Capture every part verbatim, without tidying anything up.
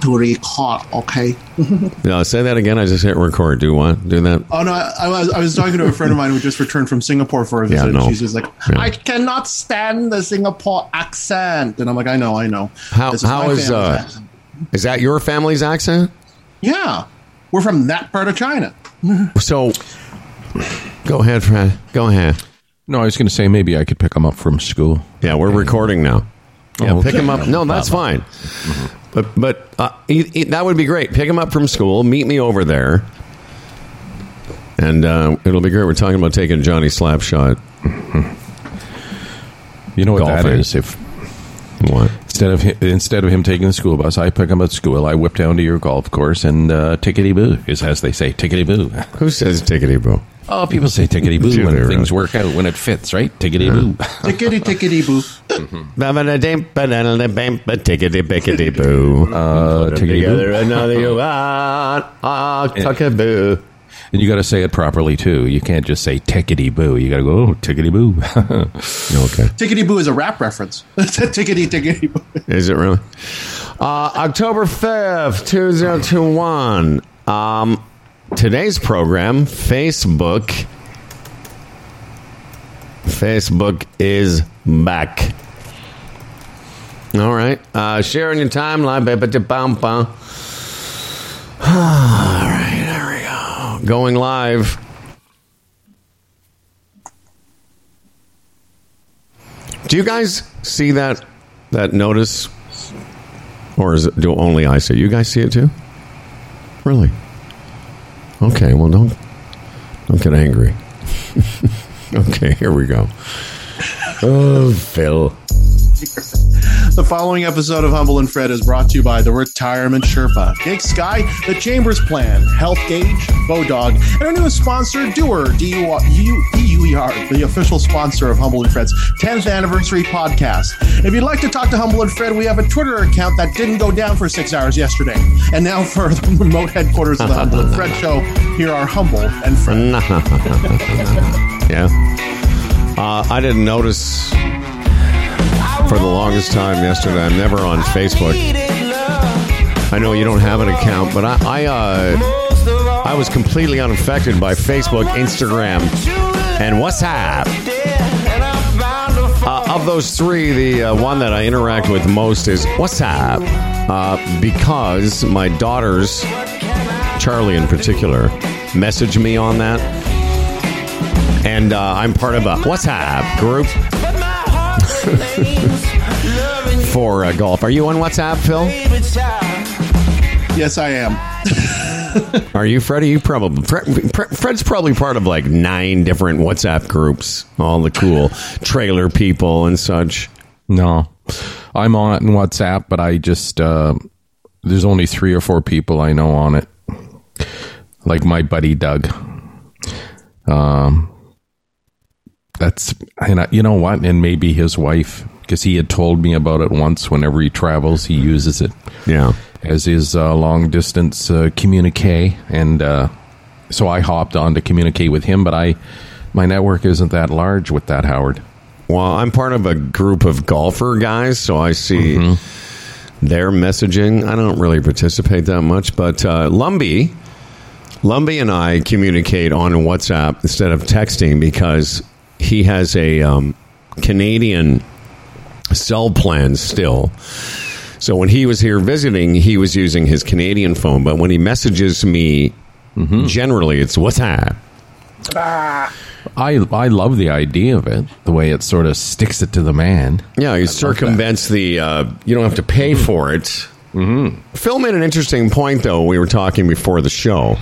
to record, okay? No, say that again. I just hit record. Do what? Do that? Oh, no, I, I, was, I was talking to a friend of mine who just returned from Singapore for a visit. Yeah, no. She's just like, yeah. I cannot stand the Singapore accent. And I'm like, I know, I know. How, is how is, uh, accent. Is that your family's accent? Yeah. We're from that part of China. So, go ahead, Fred. Go ahead. No, I was going to say maybe I could pick them up from school. Yeah, we're recording now. Yeah, oh, okay. pick them up. No, that's fine. Mm-hmm. But but uh, he, he, that would be great. Pick them up from school. Meet me over there. And uh, it'll be great. We're talking about taking Johnny Slapshot. You know what golfing. that is? If what? Instead of him, instead of him taking the school bus, I pick him at school. I whip down to your golf course and uh, tickety boo is as they say. Tickety boo. Who says tickety boo? Oh, people say tickety boo when things right. work out, when it fits, right? Tickety boo. Tickety tickety boo. Tickety bickety boo. Uh, tickety boo. Another you want. Tuckety boo. And you got to say it properly too. You can't just say tickety boo. You got to go oh, tickety boo. Okay. Tickety boo is a rap reference. Tickety tickety boo. Is it really? Uh, October fifth, two thousand twenty-one. Um, today's program, Facebook. Facebook is back. All right. Uh, sharing your timeline. All right. There we go. Going live. Do you guys see that that notice? Or is it, do only I see it? You guys see it too? Really? Okay, well, don't, don't get angry. Okay, here we go. Oh, Phil. The following episode of Humble and Fred is brought to you by the Retirement Sherpa, Gig Sky, the Chambers Plan, Health Gauge, Bodog, and our newest sponsor, Doer, D U E R, the official sponsor of Humble and Fred's tenth anniversary podcast. If you'd like to talk to Humble and Fred, we have a Twitter account that didn't go down for six hours yesterday. And now for the remote headquarters of the Humble and Fred show, here are Humble and Fred. Yeah. Uh, I didn't notice for the longest time yesterday. I'm never on Facebook. I know you don't have an account, but I I, uh, I was completely unaffected by Facebook, Instagram, and WhatsApp. Uh, of those three, the uh, one that I interact with most is WhatsApp, uh, because my daughters, Charlie in particular, message me on that. And uh, I'm part of a WhatsApp group for uh, golf. Are you on WhatsApp, Phil? Yes, I am. Are you, Freddie? You probably Fred, Fred's probably part of like nine different WhatsApp groups. All the cool trailer people and such. No, I'm on WhatsApp, but I just uh, there's only three or four people I know on it. Like my buddy Doug. Um. That's, and I, you know what, and maybe his wife, because he had told me about it once. Whenever he travels, he uses it, yeah, as his uh, long distance uh, communique, and uh, so I hopped on to communicate with him. But I, my network isn't that large with that, Howard. Well, I'm part of a group of golfer guys, so I see mm-hmm. their messaging. I don't really participate that much, but uh, Lumbee, Lumbee and I communicate on WhatsApp instead of texting because he has a um, Canadian cell plan still. So when he was here visiting, he was using his Canadian phone. But when he messages me, mm-hmm. generally it's WhatsApp. I I love the idea of it, the way it sort of sticks it to the man. Yeah, he I circumvents the, uh, you don't have to pay mm-hmm. for it. Mm-hmm. Phil made an interesting point, though. We were talking before the show.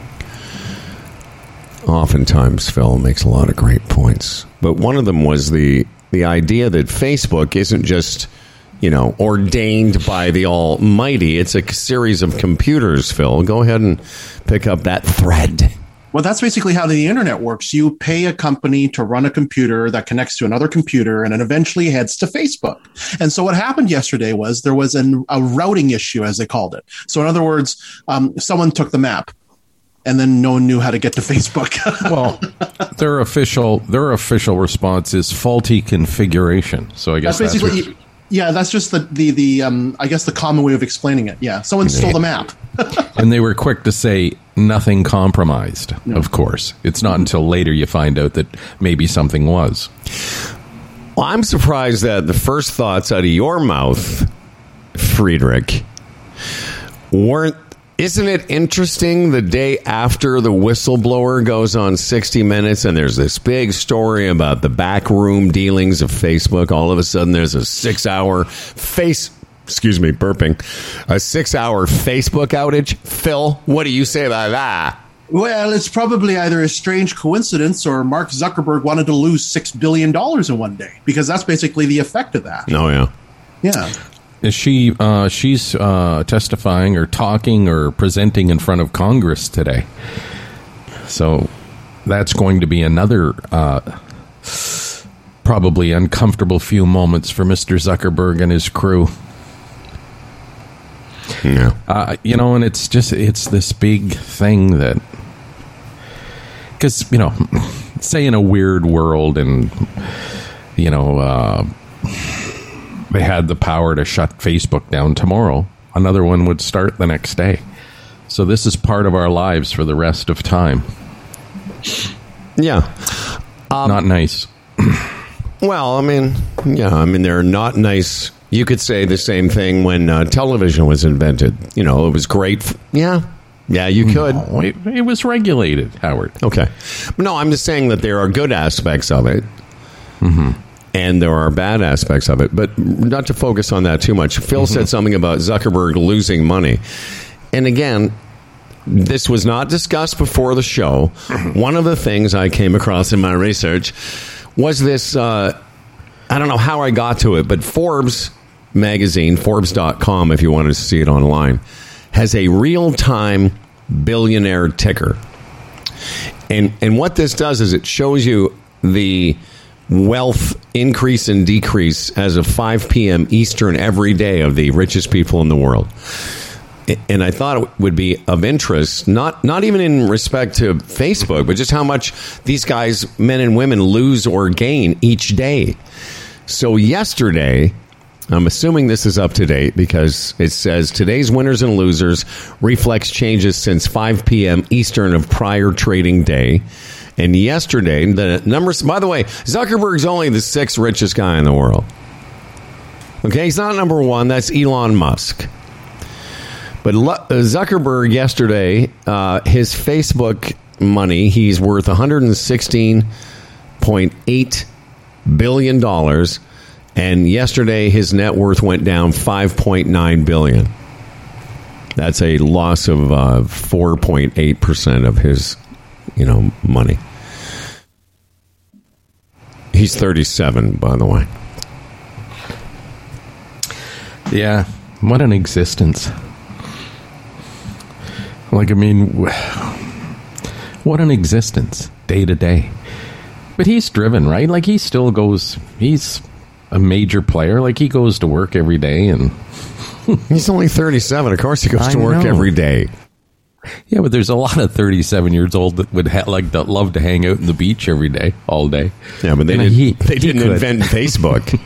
Oftentimes, Phil makes a lot of great points. But one of them was the the idea that Facebook isn't just, you know, ordained by the Almighty. It's a series of computers, Phil. Go ahead and pick up that thread. Well, that's basically how the internet works. You pay a company to run a computer that connects to another computer, and it eventually heads to Facebook. And so what happened yesterday was there was an, a routing issue, as they called it. So in other words, um, someone took the map. And then no one knew how to get to Facebook. Well, their official their official response is faulty configuration. So I guess that's basically that's Yeah, that's just the the the um, I guess the common way of explaining it. Yeah, someone stole the map. And they were quick to say nothing compromised. No. Of course, it's not until later you find out that maybe something was. Well, I'm surprised that the first thoughts out of your mouth, Friedrich, weren't. Isn't it interesting the day after the whistleblower goes on sixty minutes and there's this big story about the backroom dealings of Facebook? All of a sudden there's a six-hour face, excuse me, burping, a six-hour Facebook outage. Phil, what do you say about that? Well, it's probably either a strange coincidence or Mark Zuckerberg wanted to lose six billion dollars in one day, because that's basically the effect of that. Oh, yeah. Yeah. Is she? Uh, she's uh, testifying or talking or presenting in front of Congress today. So that's going to be another uh, probably uncomfortable few moments for Mister Zuckerberg and his crew. Yeah. Uh, you know, and it's just it's this big thing that, because you know, say in a weird world, and you know. Uh, they had the power to shut Facebook down tomorrow, another one would start the next day. So this is part of our lives for the rest of time. Yeah. Um, Not nice. Well, I mean, yeah, I mean, they're not nice. You could say the same thing when uh, television was invented. You know, it was great. F- yeah. Yeah, you could. No, it, it was regulated, Howard. Okay. No, I'm just saying that there are good aspects of it. Mm-hmm. And there are bad aspects of it, but not to focus on that too much. Phil mm-hmm. said something about Zuckerberg losing money. And again, this was not discussed before the show. One of the things I came across in my research was this, uh, I don't know how I got to it, but Forbes magazine, Forbes dot com, if you wanted to see it online, has a real-time billionaire ticker. And and what this does is it shows you the wealth increase and decrease as of five p.m. Eastern every day of the richest people in the world. And I thought it would be of interest, not not even in respect to Facebook, but just how much these guys, men and women, lose or gain each day. So yesterday, I'm assuming this is up to date because it says today's winners and losers reflects changes since five p.m. Eastern of prior trading day. And yesterday, the numbers, by the way, Zuckerberg's only the sixth richest guy in the world. Okay, he's not number one. That's Elon Musk. But Zuckerberg yesterday, uh, his Facebook money, he's worth one hundred sixteen point eight billion dollars. And yesterday, his net worth went down five point nine billion dollars. That's a loss of uh, four point eight percent of his, you know, money. He's thirty-seven, by the way. Yeah, what an existence. Like, I mean, what an existence, day to day. But he's driven, right? Like, he still goes, he's a major player. Like, he goes to work every day. And he's only thirty-seven. Of course he goes I to work know. every day. Yeah, but there's a lot of thirty-seven years old that would ha- like to love to hang out in the beach every day, all day. Yeah, but they, And didn't, he- they he didn't could. invent Facebook.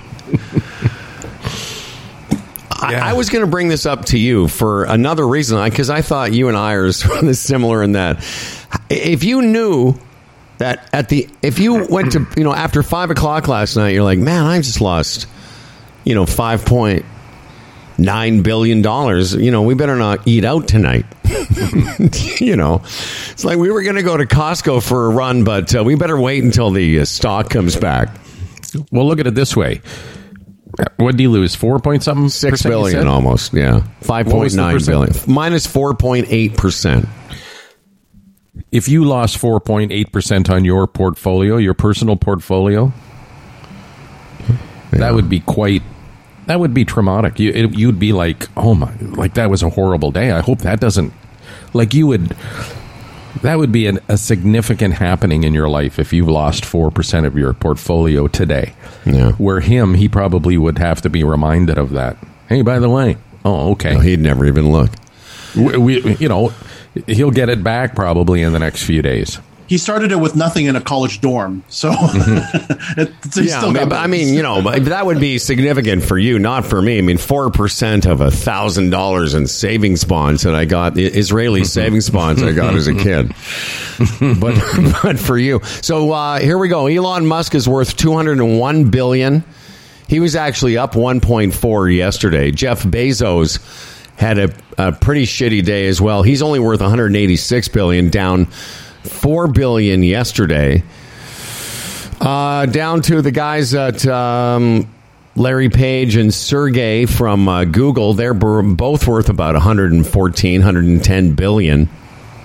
Yeah. I, I was going to bring this up to you for another reason, because I thought you and I are sort of similar in that. If you knew that at the, if you went to, you know, after five o'clock last night, you're like, man, I just lost, you know, five point nine billion dollars. You know, we better not eat out tonight. You know, it's like we were going to go to Costco for a run, but uh, we better wait until the uh, stock comes back. Well, look at it this way. What did he lose? Four point something? Six percent, you billion said? almost, yeah. Five What point was the nine percent? billion. Minus four point eight percent. If you lost four point eight percent on your portfolio, your personal portfolio, Yeah. that would be quite, that would be traumatic. You, it, you'd be like, oh my, like that was a horrible day. I hope that doesn't, like you would, that would be an, a significant happening in your life if you've lost four percent of your portfolio today. Yeah. Where him, he probably would have to be reminded of that. Hey, by the way, oh, okay. Well, he'd never even look. We, we, you know, he'll get it back probably in the next few days. he started it with nothing in a college dorm. So, Mm-hmm. it, so yeah, I mean, but, I mean, you know, that would be significant for you, not for me. I mean, four percent of a thousand dollars in savings bonds that I got, the Israeli savings bonds I got as a kid. But, but for you. So uh, here we go. Elon Musk is worth two hundred one billion dollars. He was actually up one point four yesterday. Jeff Bezos had a, a pretty shitty day as well. He's only worth one hundred eighty-six billion dollars, down four billion dollars yesterday. Uh, down to the guys at um, Larry Page and Sergey from uh, Google. They're b- both worth about one hundred fourteen, one hundred ten billion dollars.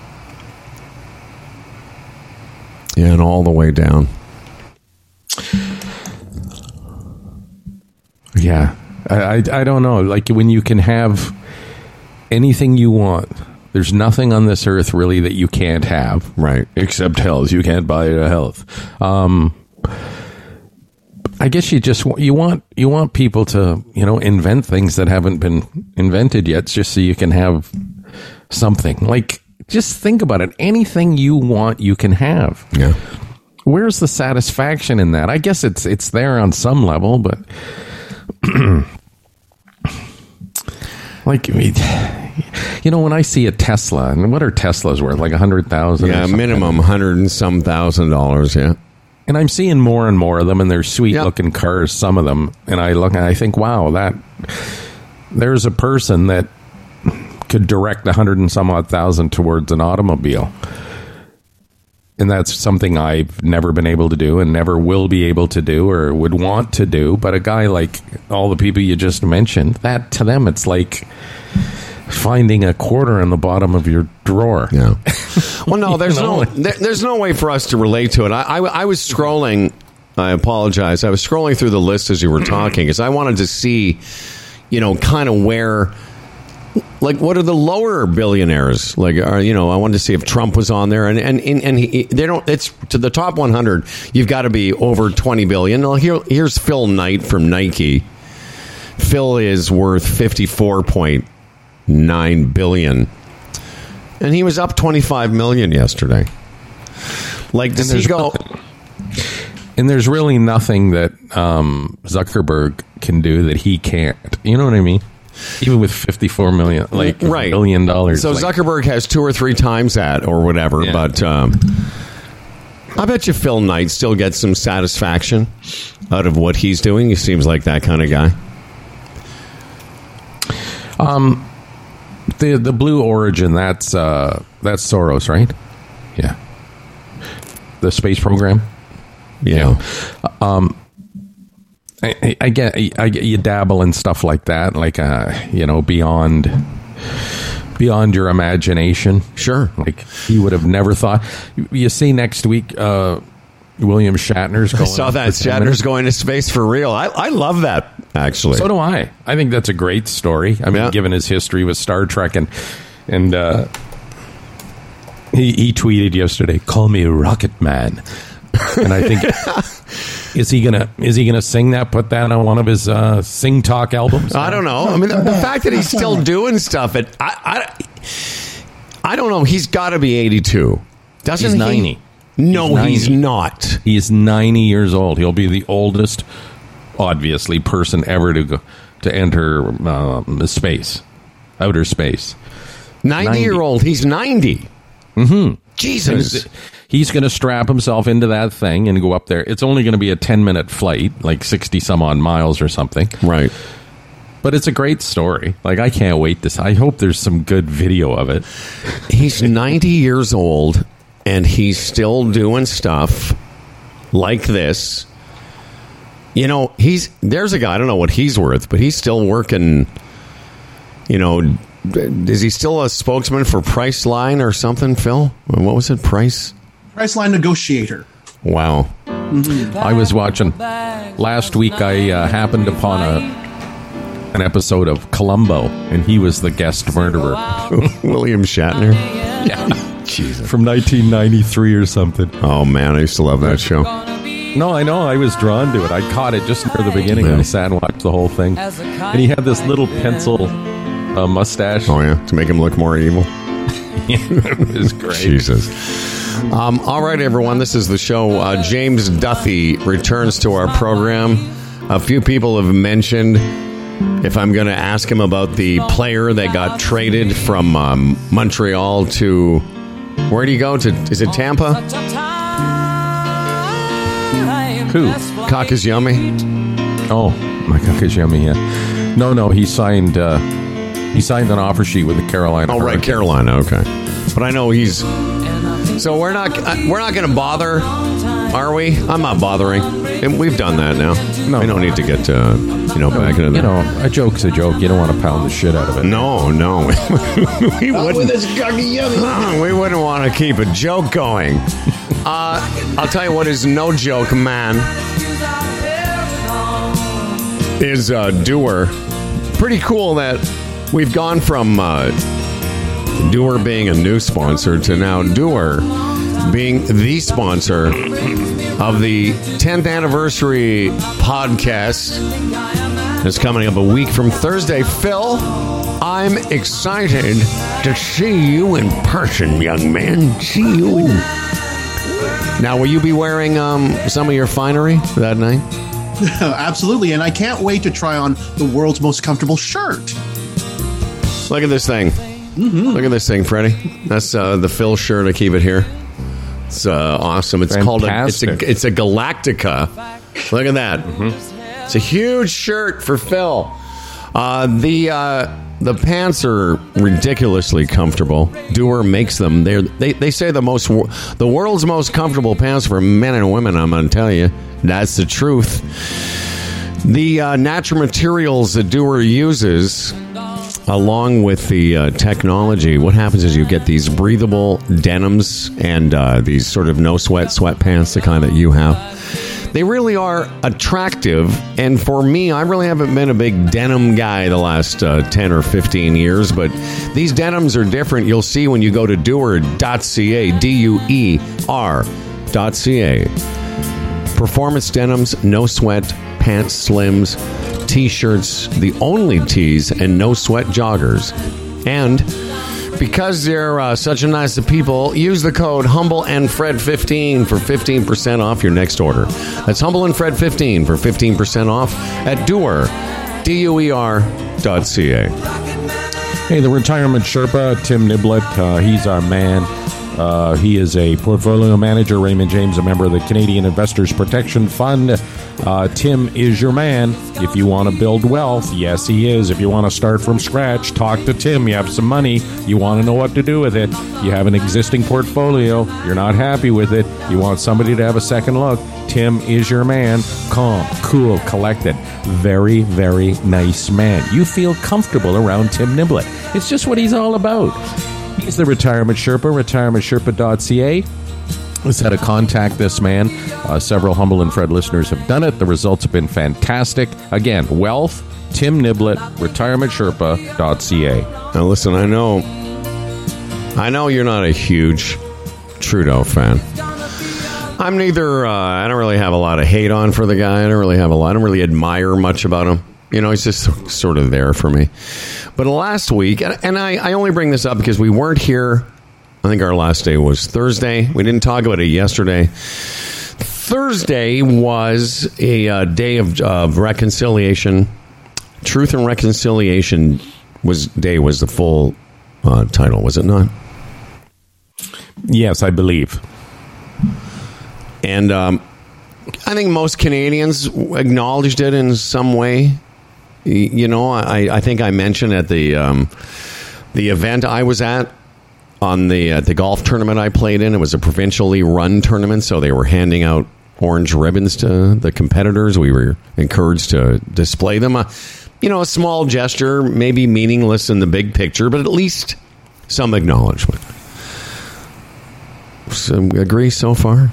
And all the way down. Yeah. I, I, I don't know. Like, when you can have anything you want, there's nothing on this earth really that you can't have. Right. Except health. You can't buy a health. Um, I guess you just you want you want people to, you know, invent things that haven't been invented yet, just so you can have something. Like, just think about it. Anything you want, you can have. Yeah. Where's the satisfaction in that? I guess it's it's there on some level, but like, you know, when I see a Tesla, and what are Teslas worth? Like a hundred thousand? Yeah, minimum hundred and some thousand dollars. Yeah. And I'm seeing more and more of them, and they're sweet Yep. looking cars, some of them. And I look and I think, wow, that there's a person that could direct a hundred and some odd thousand towards an automobile. And that's something I've never been able to do and never will be able to do or would want to do. But a guy like all the people you just mentioned, that to them, it's like finding a quarter in the bottom of your drawer. Yeah. Well, no, there's You know? no there, there's no way for us to relate to it. I, I, I was scrolling. I apologize. I was scrolling through the list as you were talking because I wanted to see, you know, kind of where, like, what are the lower billionaires? Like, are, you know, I wanted to see if Trump was on there, and and and, and he, they don't. It's to the top one hundred. You've got to be over twenty billion. Well, here, here's Phil Knight from Nike. Phil is worth fifty-four point nine billion, and he was up twenty-five million yesterday. Like, does he go? Nothing, and there's really nothing that um, Zuckerberg can do that he can't. You know what I mean? Even with fifty-four million, like right. billion dollars. So like, Zuckerberg has two or three times that, or whatever. Yeah. But um, I bet you Phil Knight still gets some satisfaction out of what he's doing. He seems like that kind of guy. Um, the the Blue Origin, that's uh, that's Soros, right? Yeah. The space program. Yeah. Um, I, I, I get, I get you dabble in stuff like that, like uh, you know, beyond beyond your imagination. Sure. Like, you would have never thought. You see, next week, uh, William Shatner's going. I saw that. Shatner's going to space for real. I, I love that, actually. So do I. I think that's a great story. I mean, Yeah. given his history with Star Trek, and and uh, he he tweeted yesterday, "Call me Rocket Man," and I think. Is he gonna Is he gonna sing that? Put that on one of his uh, sing talk albums? I don't know. I mean, the, the fact that he's still doing stuff, it, I, I, I don't know. He's got to be eighty-two. Doesn't He's he? ninety. No, He's he's, ninety. not. He is ninety years old. He'll be the oldest, obviously, person ever to go to enter uh, space, outer space. ninety-year-old. He's ninety. Mm-hmm. Jesus. He's going to strap himself into that thing and go up there. It's only going to be a ten-minute flight, like sixty some odd miles or something. Right. But it's a great story. Like, I can't wait to. I hope there's some good video of it. He's ninety years old, and he's still doing stuff like this. You know, he's there's a guy, I don't know what he's worth, but he's still working, you know, is he still a spokesman for Priceline or something, Phil? What was it, Price? Priceline negotiator. Wow. I was watching last week. I uh, happened upon a an episode of Columbo, and he was the guest murderer. William Shatner? Yeah, Jesus. from nineteen ninety-three or something. Oh, man, I used to love that show. No, I know. I was drawn to it. I caught it just near the beginning, Yeah. and I sat and watched the whole thing. And he had this little pencil uh, mustache. Oh, yeah, to make him look more evil? It was great. Jesus. Um, all right, everyone. This is the show. Uh, James Duthie returns to our program. A few people have mentioned if I'm going to ask him about the player that got traded from um, Montreal to... Where do you go? To Is it Tampa? Who? Kakaziyami? Oh, my Kakaziyami, yeah. No, no, he signed uh, he signed an offer sheet with the Carolina. Oh, right, Carolina, okay. But I know he's... So we're not uh, we're not going to bother, are we? I'm not bothering. And we've done that now. No. We don't need to get, uh, you know, back into that. You know, a joke's a joke. You don't want to pound the shit out of it. No, no. we, wouldn't, we wouldn't want to keep a joke going. Uh, I'll tell you what is no joke, man, is uh, Dewar. Pretty cool that we've gone from uh, Dewar being a new sponsor to now Dewar being the sponsor of the tenth anniversary podcast. It's coming up a week from Thursday. Phil, I'm excited to see you in person, young man. See you. Now, will you be wearing um, some of your finery that night? Absolutely, and I can't wait to try on the world's most comfortable shirt. Look at this thing. Mm-hmm. Look at this thing, Freddie. That's uh, the Phil shirt. I keep it here. It's uh, awesome. It's Fantastic. called a it's a it's a Galactica. Look at that. Mm-hmm. It's a huge shirt for Phil. Uh, the uh, the pants are ridiculously comfortable. Dewar makes them. They're, they they say the most the world's most comfortable pants for men and women. I'm going to tell you, that's the truth. The uh, natural materials that Dewar uses, along with the uh, technology, what happens is you get these breathable denims and uh, these sort of no-sweat sweatpants, the kind that you have. They really are attractive, and for me, I really haven't been a big denim guy the last uh, ten or fifteen years, but these denims are different. You'll see when you go to dewar dot c a, D U E R dot C A. Performance denims, no-sweat, pants, slims, T-shirts, the only tees, and no sweat joggers. And because they're uh, such a nice people, use the code Humble and Fred fifteen for fifteen percent off your next order. That's Humble and Fred fifteen for fifteen percent off at Dewar, D U E R dot C A. Hey, the retirement Sherpa, Tim Niblett, uh, he's our man. Uh, he is a portfolio manager. Raymond James, a member of the Canadian Investors Protection Fund. Uh, Tim is your man if you want to build wealth. Yes, he is. If you want to start from scratch, talk to Tim. You have some money. You want to know what to do with it. You have an existing portfolio. You're not happy with it. You want somebody to have a second look. Tim is your man. Calm, cool, collected. Very, very nice man. You feel comfortable around Tim Niblett. It's just what he's all about. He's the Retirement Sherpa, retirement sherpa dot c a. Let's how to contact this man. Uh, several Humble and Fred listeners have done it. The results have been fantastic. Again, wealth, Tim Niblett, retirement sherpa dot c a. Now, listen, I know, I know you're not a huge Trudeau fan. I'm neither. Uh, I don't really have a lot of hate on for the guy. I don't really have a lot. I don't really admire much about him. You know, he's just sort of there for me. But last week, and, and I, I only bring this up because we weren't here. I think our last day was Thursday. We didn't talk about it yesterday. Thursday was a uh, day of, of reconciliation. Truth and Reconciliation was Day was the full uh, title, was it not? Yes, I believe. And um, I think most Canadians acknowledged it in some way. You know, I, I think I mentioned at the um, the event I was at on the uh, the golf tournament I played in. It was a provincially run tournament, so they were handing out orange ribbons to the competitors. We were encouraged to display them. Uh, you know, a small gesture, maybe meaningless in the big picture, but at least some acknowledgement. So, agree so far?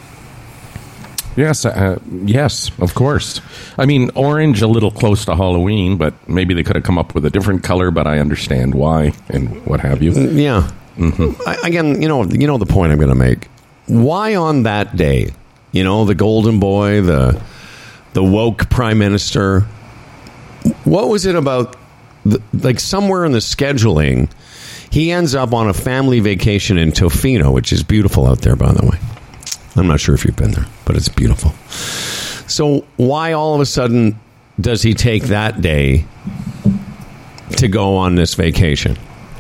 Yes, uh, yes, of course. I mean, orange a little close to Halloween, but maybe they could have come up with a different color. But I understand why and what have you. Yeah. Mm-hmm. I, again, you know, you know the point I'm going to make. Why on that day? You know, the golden boy, the the woke prime minister. What was it about? The, like somewhere in the scheduling, he ends up on a family vacation in Tofino, which is beautiful out there, by the way. I'm not sure if you've been there, but it's beautiful. So why all of a sudden does he take that day to go on this vacation?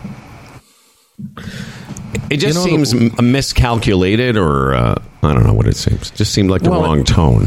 It just you know, seems the, miscalculated, or uh, I don't know what it seems. It just seemed like the well, wrong tone.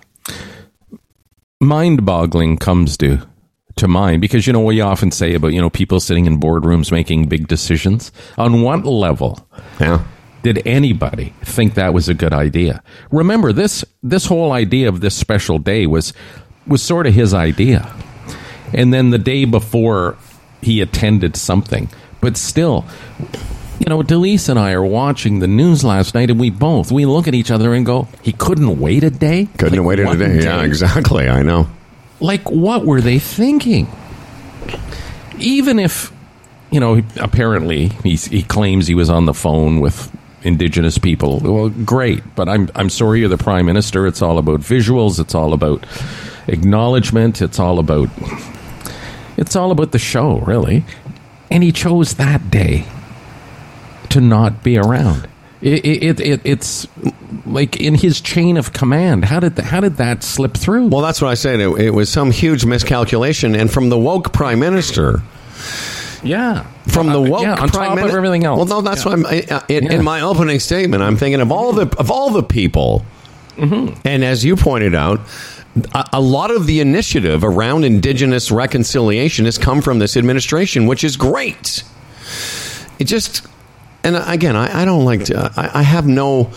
Mind-boggling comes to to mind, because you know we often say about you know people sitting in boardrooms making big decisions. On what level yeah. did anybody think that was a good idea? Remember, this this whole idea of this special day was was sort of his idea, and then the day before he attended something, but still. You know, Delise and I are watching the news last night, and we both, we look at each other and go, he couldn't wait a day? Couldn't have waited a day. day. Yeah, exactly. I know. Like, what were they thinking? Even if, you know, apparently he's, he claims he was on the phone with Indigenous people. Well, great. But I'm, I'm sorry you're the Prime Minister. It's all about visuals. It's all about acknowledgement. It's all about, it's all about the show, really. And he chose that day to not be around. It, it, it, it's like in his chain of command. How did the, how did that slip through? Well, that's what I said. It, it was some huge miscalculation, and from the woke prime minister. Yeah, from the woke uh, yeah, on prime top minister. of everything else. Well, no, that's yeah. what I'm I, in, yeah. in my opening statement. I'm thinking of all the of all the people, mm-hmm. and as you pointed out. A, a lot of the initiative around Indigenous reconciliation has come from this administration, which is great. It just. And again, I, I don't like to, I, I have no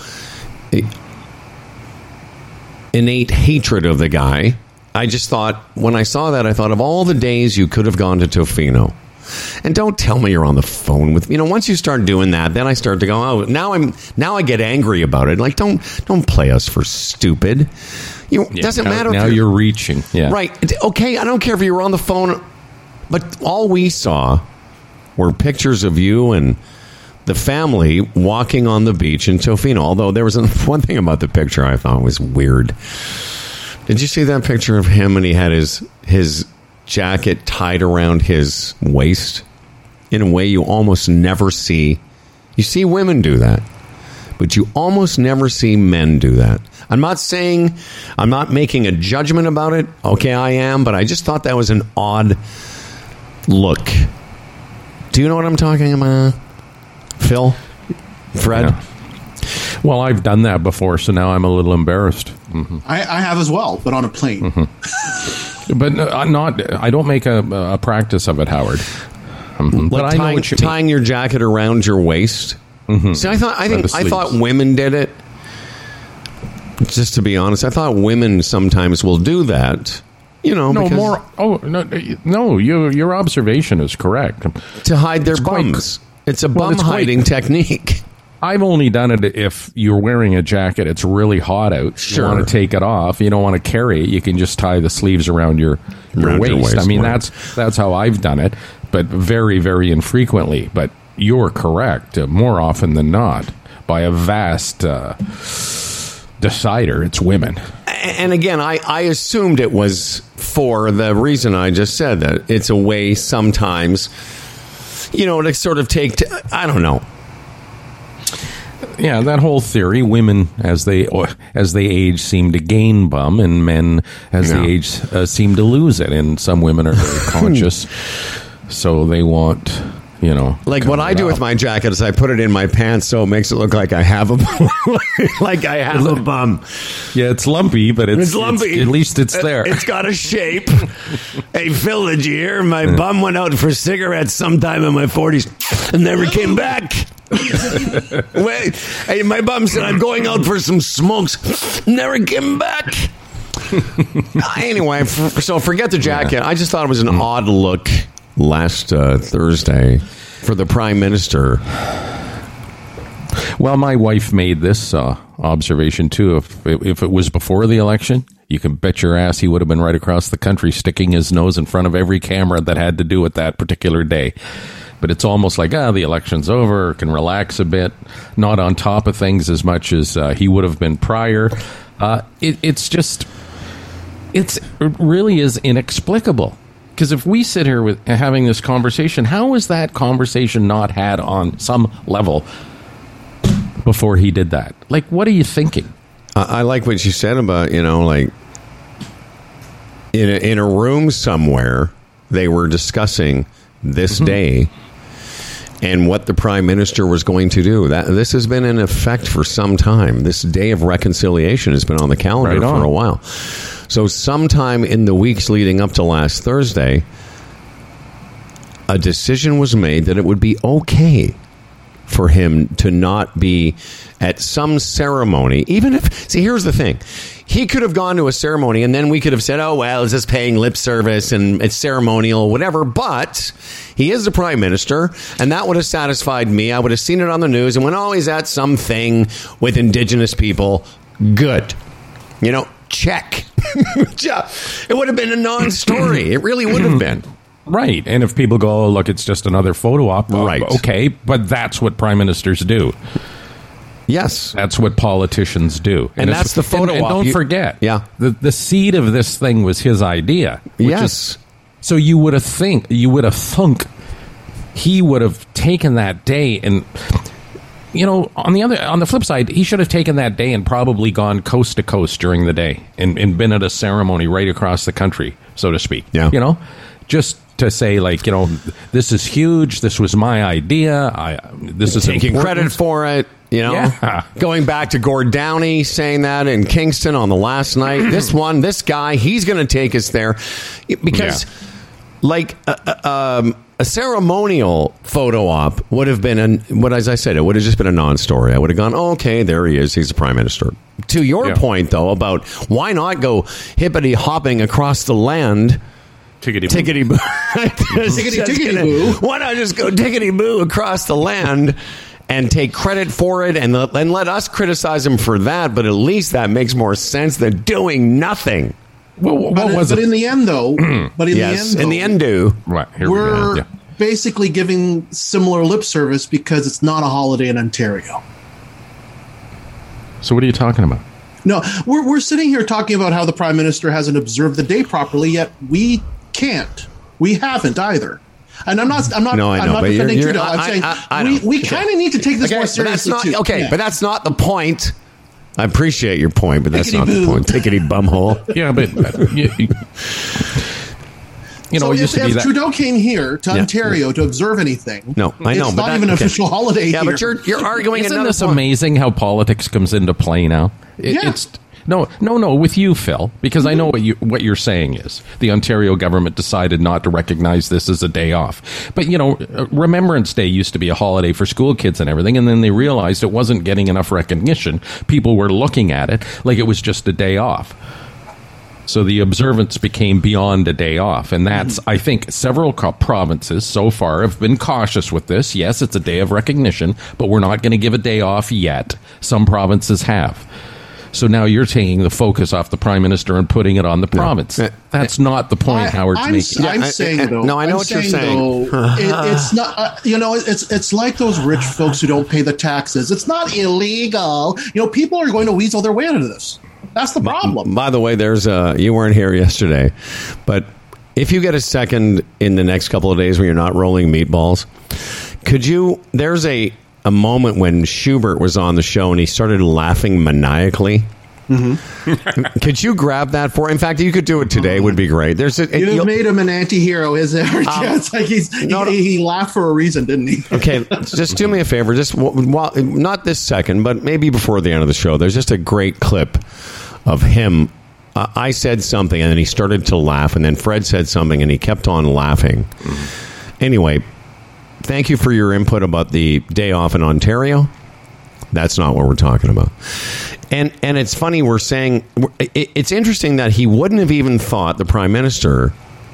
innate hatred of the guy. I just thought, when I saw that, I thought of all the days you could have gone to Tofino. And don't tell me you're on the phone with me. You know, once you start doing that, then I start to go, oh, now I'm, now I get angry about it. Like, don't, don't play us for stupid. You yeah, doesn't now, matter. Now if you're, you're reaching. Yeah. Right. Okay. I don't care if you were on the phone, but all we saw were pictures of you and the family walking on the beach in Tofino. Although there was one thing about the picture I thought was weird. Did you see that picture of him and he had his his jacket tied around his waist in a way you almost never see? You see women do that, but you almost never see men do that. I'm not saying, I'm not making a judgment about it. Okay, I am, but I just thought that was an odd look. Do you know what I'm talking about? Phil? Fred? Yeah. Well, I've done that before, so now I'm a little embarrassed. Mm-hmm. I, I have as well, but on a plane. Mm-hmm. But uh, not. I don't make a, a practice of it, Howard. Mm-hmm. Like but I tying, know what you tying mean. Your jacket around your waist. Mm-hmm. See, I thought. I think. I thought women did it. Just to be honest, I thought women sometimes will do that. You know, no more. Oh no, no. Your your observation is correct. To hide their it's bums. Quite, It's a bum well, it's hiding quite, technique. I've only done it if you're wearing a jacket, it's really hot out. Sure. You want to take it off. You don't want to carry it. You can just tie the sleeves around your, your, around waist. your waist. I mean, right. that's that's how I've done it, but very, very infrequently. But you're correct. Uh, more often than not, by a vast uh, decider, it's women. And again, I, I assumed it was for the reason I just said, that it's a way sometimes... You know, to sort of take, t- I don't know. Yeah, that whole theory, women as they as they age seem to gain bum, and men as yeah. they age uh, seem to lose it. And some women are very conscious, so they want, you know. Like what I do up. with my jacket is I put it in my pants so it makes it look like I have a bum. like I have a bum. Yeah, it's lumpy, but it's, it's lumpy. It's, at least it's there. It's got a shape. Hey, Phil, did you hear? My yeah. bum went out for cigarettes sometime in my forties and never came back. Wait, hey, my bum said I'm going out for some smokes. Never came back. Anyway, f- so forget the jacket. Yeah. I just thought it was an mm. odd look last uh, Thursday for the Prime Minister. Well, my wife made this uh, observation, too. If, if it was before the election, you can bet your ass he would have been right across the country sticking his nose in front of every camera that had to do with that particular day. But it's almost like, ah, the election's over, can relax a bit, not on top of things as much as uh, he would have been prior. Uh, it, it's just, it's, it really is inexplicable. Because if we sit here with having this conversation, how is that conversation not had on some level before he did that? Like, what are you thinking? I, I like what you said about, you know, like in a, in a room somewhere, they were discussing this mm-hmm. day and what the prime minister was going to do. That this has been in effect for some time. This day of reconciliation has been on the calendar right on. for a while. So sometime in the weeks leading up to last Thursday, a decision was made that it would be okay for him to not be at some ceremony, even if, see, here's the thing. He could have gone to a ceremony and then we could have said, oh, well, it's just paying lip service and it's ceremonial, whatever. But he is the prime minister, and that would have satisfied me. I would have seen it on the news and went, oh, he's at something with Indigenous people. Good. You know, check. It would have been a non-story. It really would have been. Right. And if people go, oh, look, it's just another photo op. Right. Okay. But that's what prime ministers do. Yes. That's what politicians do. And, and that's the photo and, and op. don't you, forget. Yeah. The, the seed of this thing was his idea. Yes. Is, so you would have think, you would have thunk he would have taken that day and, you know, on the other, on the flip side, he should have taken that day and probably gone coast to coast during the day and, and been at a ceremony right across the country, so to speak. Yeah. You know, just to say, like, you know, this is huge. This was my idea. I this is taking important. credit for it. You know, yeah. Going back to Gord Downey saying that in Kingston on the last night. This one, this guy, he's going to take us there because, yeah. like, uh, um, a ceremonial photo op would have been, an, what as I said, it would have just been a non-story. I would have gone, oh, okay, there he is. He's the prime minister. To your yeah. point, though, about why not go hippity hopping across the land. Tickety tickety boo. tickety tickety boo. Why not just go tickety boo across the land and take credit for it and, and let us criticize him for that? But at least that makes more sense than doing nothing. Well, what but, was but it? in the end, though, but in yes, the end, though, in the end, do right here we're we go. Yeah. basically giving similar lip service because it's not a holiday in Ontario. So what are you talking about? No, we're we're sitting here talking about how the prime minister hasn't observed the day properly, yet we can't. We haven't either. And I'm not. I'm not. No, I know, I'm not but defending you're, you're, Trudeau. I'm I, saying I, I we, we okay. kind of need to take this okay, more but that's seriously not, too. Okay, yeah. but that's not the point. I appreciate your point, but that's Tickety not boo. the point. Tickety bumhole. Yeah, but uh, you, you, you know, so it used if, to be if that. Trudeau came here to Yeah. Ontario to observe anything, No, I know, it's but not that- even an okay. official holiday. Yeah, here. but you're you're arguing Isn't another this point. amazing how politics comes into play now? It, Yeah. It's no, no, no. With you, Phil, because I know what you what you're saying is the Ontario government decided not to recognize this as a day off. But you know, Remembrance Day used to be a holiday for school kids and everything, and then they realized it wasn't getting enough recognition. People were looking at it like it was just a day off. So the observance became beyond a day off. And that's, I think, several co- provinces so far have been cautious with this. Yes, it's a day of recognition, but we're not going to give a day off yet. Some provinces have. So now you're taking the focus off the prime minister and putting it on the province. Yeah. That's not the point I, Howard's I'm, making. I'm Yeah, I- saying I- though. no, I know I'm what you're saying. Though, it, it's not. Uh, you know, it's it's like those rich folks who don't pay the taxes. It's not illegal. You know, people are going to weasel their way out of this. That's the problem. By the way, there's uh you weren't here yesterday, but if you get a second in the next couple of days when you're not rolling meatballs, could you? There's a a moment when Schubert was on the show and he started laughing maniacally. Mm-hmm. Could you grab that for? In fact, you could do it today. Would be great. There's a, You've made him an anti-hero, is there? Um, yeah, it's like he's, no, he, he laughed for a reason, didn't he? Okay, just do me a favor. Just while, not this second, but maybe before the end of the show. There's just a great clip of him. Uh, I said something, and then he started to laugh, and then Fred said something, and he kept on laughing. Mm-hmm. Anyway, thank you for your input about the day off in Ontario. That's not what we're talking about. And and it's funny, we're saying, it, it's interesting that he wouldn't have even thought, the prime minister,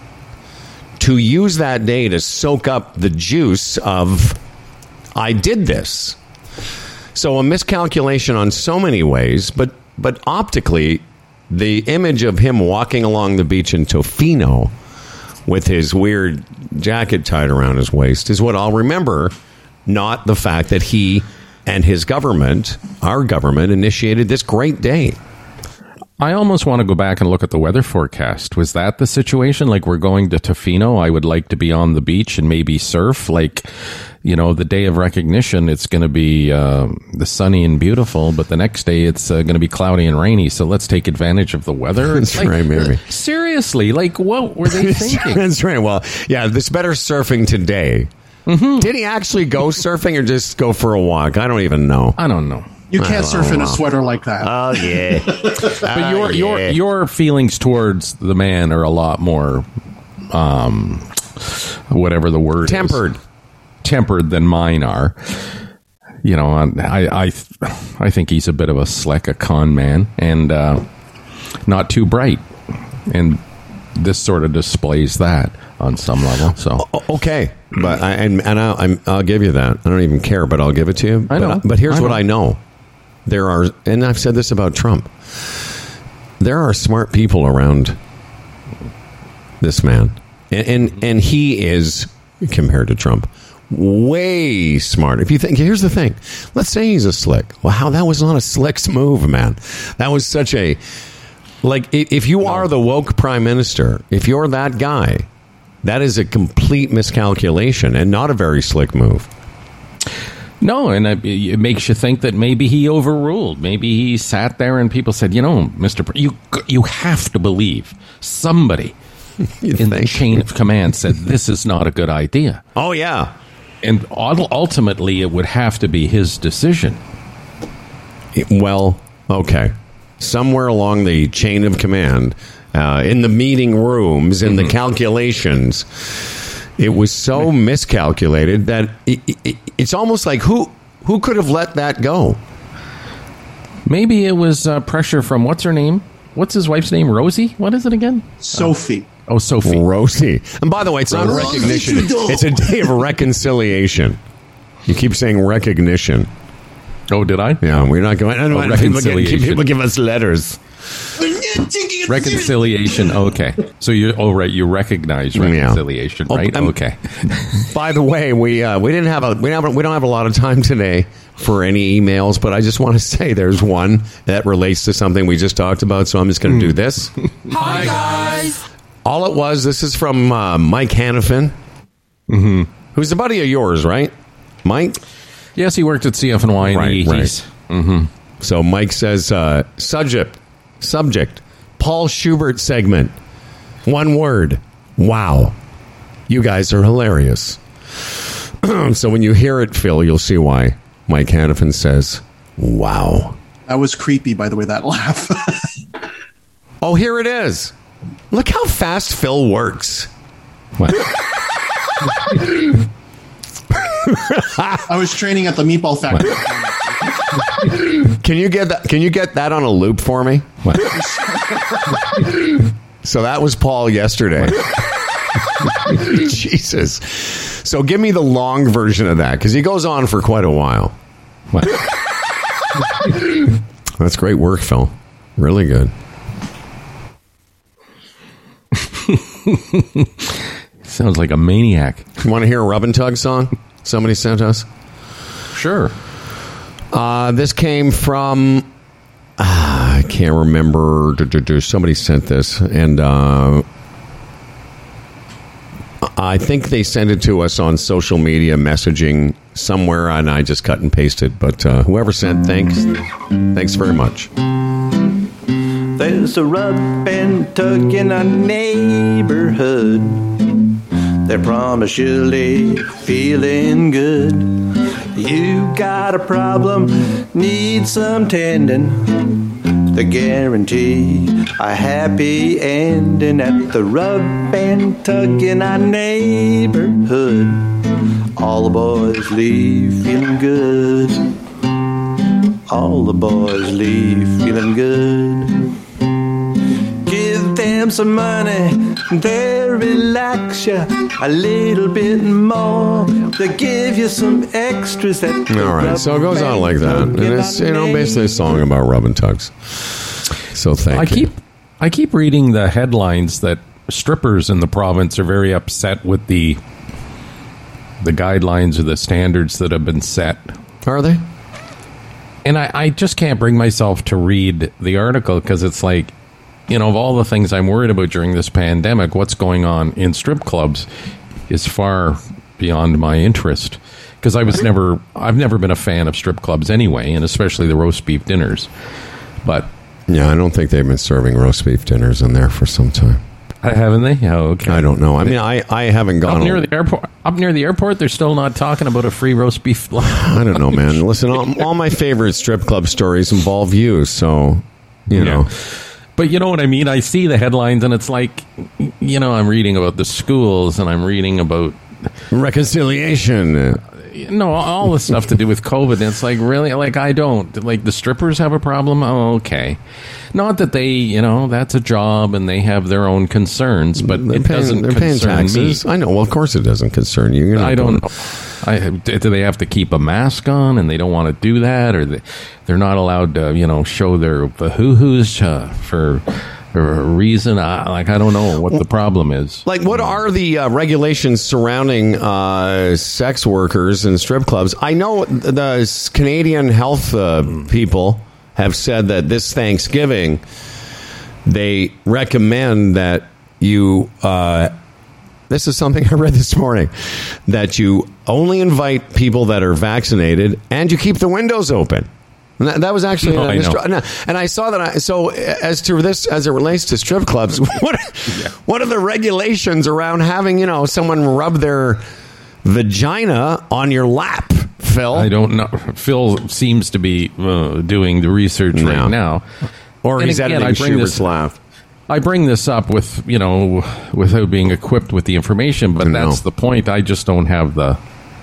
to use that day to soak up the juice of, I did this. So a miscalculation on so many ways, but but optically, the image of him walking along the beach in Tofino with his weird jacket tied around his waist is what I'll remember, not the fact that he and his government, our government, initiated this great day. I almost want to go back and look at the weather forecast. Was that the situation? Like, we're going to Tofino. I would like to be on the beach and maybe surf. Like, you know, the day of recognition, it's going to be uh, the sunny and beautiful, but the next day it's uh, going to be cloudy and rainy. So let's take advantage of the weather. That's like, right, maybe. Seriously, like, what were they thinking? That's right. Well, yeah, there's better surfing today. Mm-hmm. Did he actually go surfing or just go for a walk? I don't even know. I don't know. You can't surf in a sweater like that. Oh, yeah. But your your your feelings towards the man are a lot more, um, whatever the word Tempered. is. Tempered than mine are. You know, I I I think he's a bit of a slick, a con man, and uh, not too bright. And this sort of displays that on some level. So okay, but I, and and I'll, I'm, I'll give you that. I don't even care, but I'll give it to you. I know. But, but here's I what know. I know. There are, and I've said this about Trump, there are smart people around this man. And, and, and he is, compared to Trump, way smarter. If you think, here's the thing. Let's say he's a slick. Well, how that was not a slick move, man. That was such a, like, if you are the woke prime minister, if you're that guy, that is a complete miscalculation and not a very slick move. No, and it, it makes you think that maybe he overruled. Maybe he sat there and people said, you know, Mister Pre- you you have to believe somebody in think? the chain of command said this is not a good idea. Oh, yeah. And ul- ultimately, it would have to be his decision. It- well, okay. Somewhere along the chain of command, uh, in the meeting rooms, in Mm-hmm. the calculations, it was so miscalculated that it, it, it's almost like who who could have let that go? Maybe it was uh, pressure from, what's her name? What's his wife's name? Rosie? What is it again? Sophie. Oh, Sophie. Rosie. And by the way, it's not Rosie recognition. Trudeau. It's a day of reconciliation. You keep saying recognition. Oh, did I? Yeah, we're not going. I don't Oh, know. People, get, reconciliation. people give us letters. Reconciliation. Okay. So you, oh, right. You recognize reconciliation, Yeah. right? Oh, um, Okay. By the way, we uh, we didn't have a we don't have, we don't have a lot of time today for any emails, but I just want to say there's one that relates to something we just talked about, so I'm just going to do this. Hi, guys. All it was, this is from uh, Mike Hanifin, mm-hmm. who's a buddy of yours, right, Mike? Yes, he worked at C F N Y in Right, the eighties. right. So Mike says, uh, subject, subject, Paul Schubert segment, one word, wow. You guys are hilarious. So when you hear it, Phil, you'll see why Mike Hanifin says, wow. That was creepy, by the way, that laugh. Oh, here it is. Look how fast Phil works. What? I was training at the meatball factory. Can you get that? Can you get that on a loop for me? What? So that was Paul yesterday. Jesus. So give me the long version of that, because he goes on for quite a while. What? That's great work, Phil. Really good. Sounds like a maniac. You want to hear a Rub and Tug song somebody sent us? Sure. Uh, this came from, uh, I can't remember. Somebody sent this, and uh, I think they sent it to us on social media messaging somewhere, and I just cut and pasted. But uh, whoever sent, thanks. Thanks very much. There's a rub and tug in our neighborhood. They promise you'll leave feeling good. You got a problem, need some tending. They guarantee a happy ending at the rub and tug in our neighborhood. All the boys leave feeling good. All the boys leave feeling good. Give them some money, they'll relax you a little bit more. They'll give you some extras that. All right, so it goes on like that, and it's, you know, basically a song about rub and tugs. So thank I you. keep I keep reading the headlines that strippers in the province are very upset with the the guidelines or the standards that have been set. Are they? And I, I just can't bring myself to read the article because it's like, you know, of all the things I'm worried about during this pandemic, what's going on in strip clubs is far beyond my interest. Because I was never, I've never been a fan of strip clubs anyway, and especially the roast beef dinners. But yeah, I don't think they've been serving roast beef dinners in there for some time. Haven't they? Oh, okay. I don't know. I mean, I, I haven't gone up near the airport. Up near the airport, they're still not talking about a free roast beef. I don't know, man. Listen, all, all my favorite strip club stories involve you, so you know. Yeah. But you know what I mean? I see the headlines, and it's like, you know, I'm reading about the schools, and I'm reading about reconciliation. No, all the stuff to do with COVID. It's like, really? Like, I don't. Like, the strippers have a problem? Oh, okay. Not that they, you know, that's a job and they have their own concerns, but they're it paying, doesn't they're concern paying taxes. me. I know. Well, of course it doesn't concern you. You're not I don't doing... know. I, do they have to keep a mask on and they don't want to do that? Or they, they're not allowed to, you know, show their hoo-hoos uh, for... for a reason, I, like I don't know what the problem is. Like, what are the uh, regulations surrounding uh, sex workers and strip clubs? I know the Canadian health uh, people have said that this Thanksgiving they recommend that you. Uh, this is something I read this morning, that you only invite people that are vaccinated and you keep the windows open. And that, that was actually, no, uh, I Mister No, and I saw that. I, so, as to this, as it relates to strip clubs, what yeah. what are the regulations around having, you know, someone rub their vagina on your lap, Phil? I don't know. Phil seems to be uh, doing the research no. right now, or and he's again, editing I bring Schubert's this, laugh. I bring this up with, you know, without being equipped with the information, but no. that's the point. I just don't have the.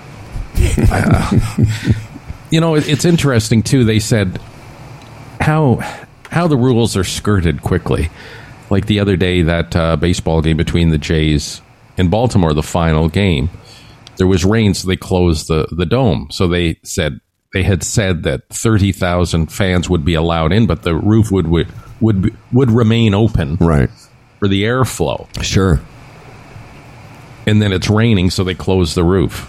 Uh, You know, it's interesting, too. They said how how the rules are skirted quickly. Like the other day, that uh, baseball game between the Jays and Baltimore, the final game, there was rain, so they closed the, the dome. So they said they had said that thirty thousand fans would be allowed in, but the roof would would would, would remain open right. for the airflow. Sure. And then it's raining, so they closed the roof.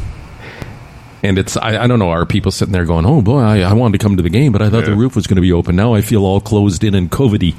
And it's, I, I don't know, are people sitting there going, oh, boy, I, I wanted to come to the game, but I thought yeah. the roof was going to be open. Now I feel all closed in and COVID-y.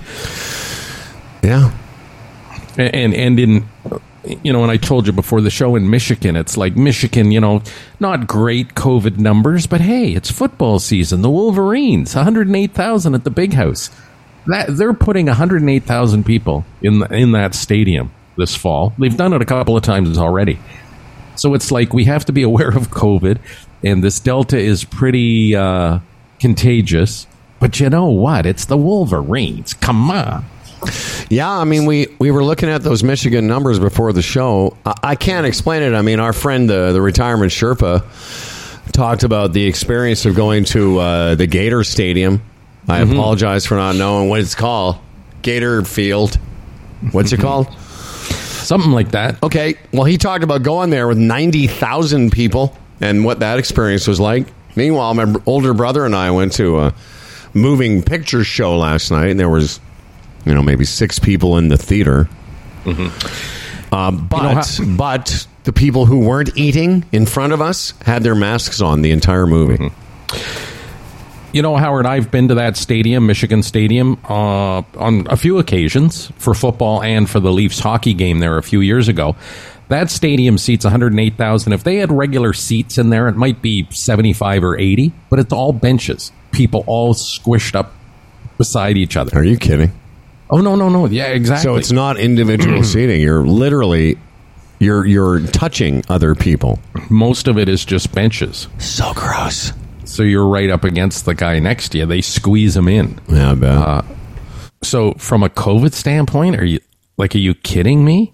Yeah. And, and, and in, you know, and I told you before the show in Michigan, it's like Michigan, you know, not great COVID numbers, but hey, it's football season. The Wolverines, one hundred eight thousand at the Big House. That, they're putting one hundred eight thousand people in, in that stadium this fall. They've done it a couple of times already. So it's like we have to be aware of COVID, and this Delta is pretty uh, contagious. But you know what? It's the Wolverines. Come on. Yeah, I mean, we, we were looking at those Michigan numbers before the show. I, I can't explain it. I mean, our friend, the, the retirement Sherpa, talked about the experience of going to uh, the Gator Stadium. I mm-hmm. apologize for not knowing what it's called. Gator Field. What's it called? Something like that. Okay. Well, he talked about going there with ninety thousand people and what that experience was like. Meanwhile, my older brother and I went to a moving picture show last night, and there was, you know, maybe six people in the theater. Mm-hmm. Uh, but, you know how- but the people who weren't eating in front of us had their masks on the entire movie. Mm-hmm. You know, Howard, I've been to that stadium, Michigan Stadium, uh, on a few occasions for football and for the Leafs hockey game there a few years ago. That stadium seats one hundred eight thousand. If they had regular seats in there, it might be seventy-five or eighty, but it's all benches. People all squished up beside each other. Are you kidding? Oh, no, no, no. Yeah, exactly. So it's not individual seating. You're literally, you're you're touching other people. Most of it is just benches. So gross. So you're right up against the guy next to you. They squeeze him in. Yeah, I bet. Uh, so from a COVID standpoint, are you like, are you kidding me?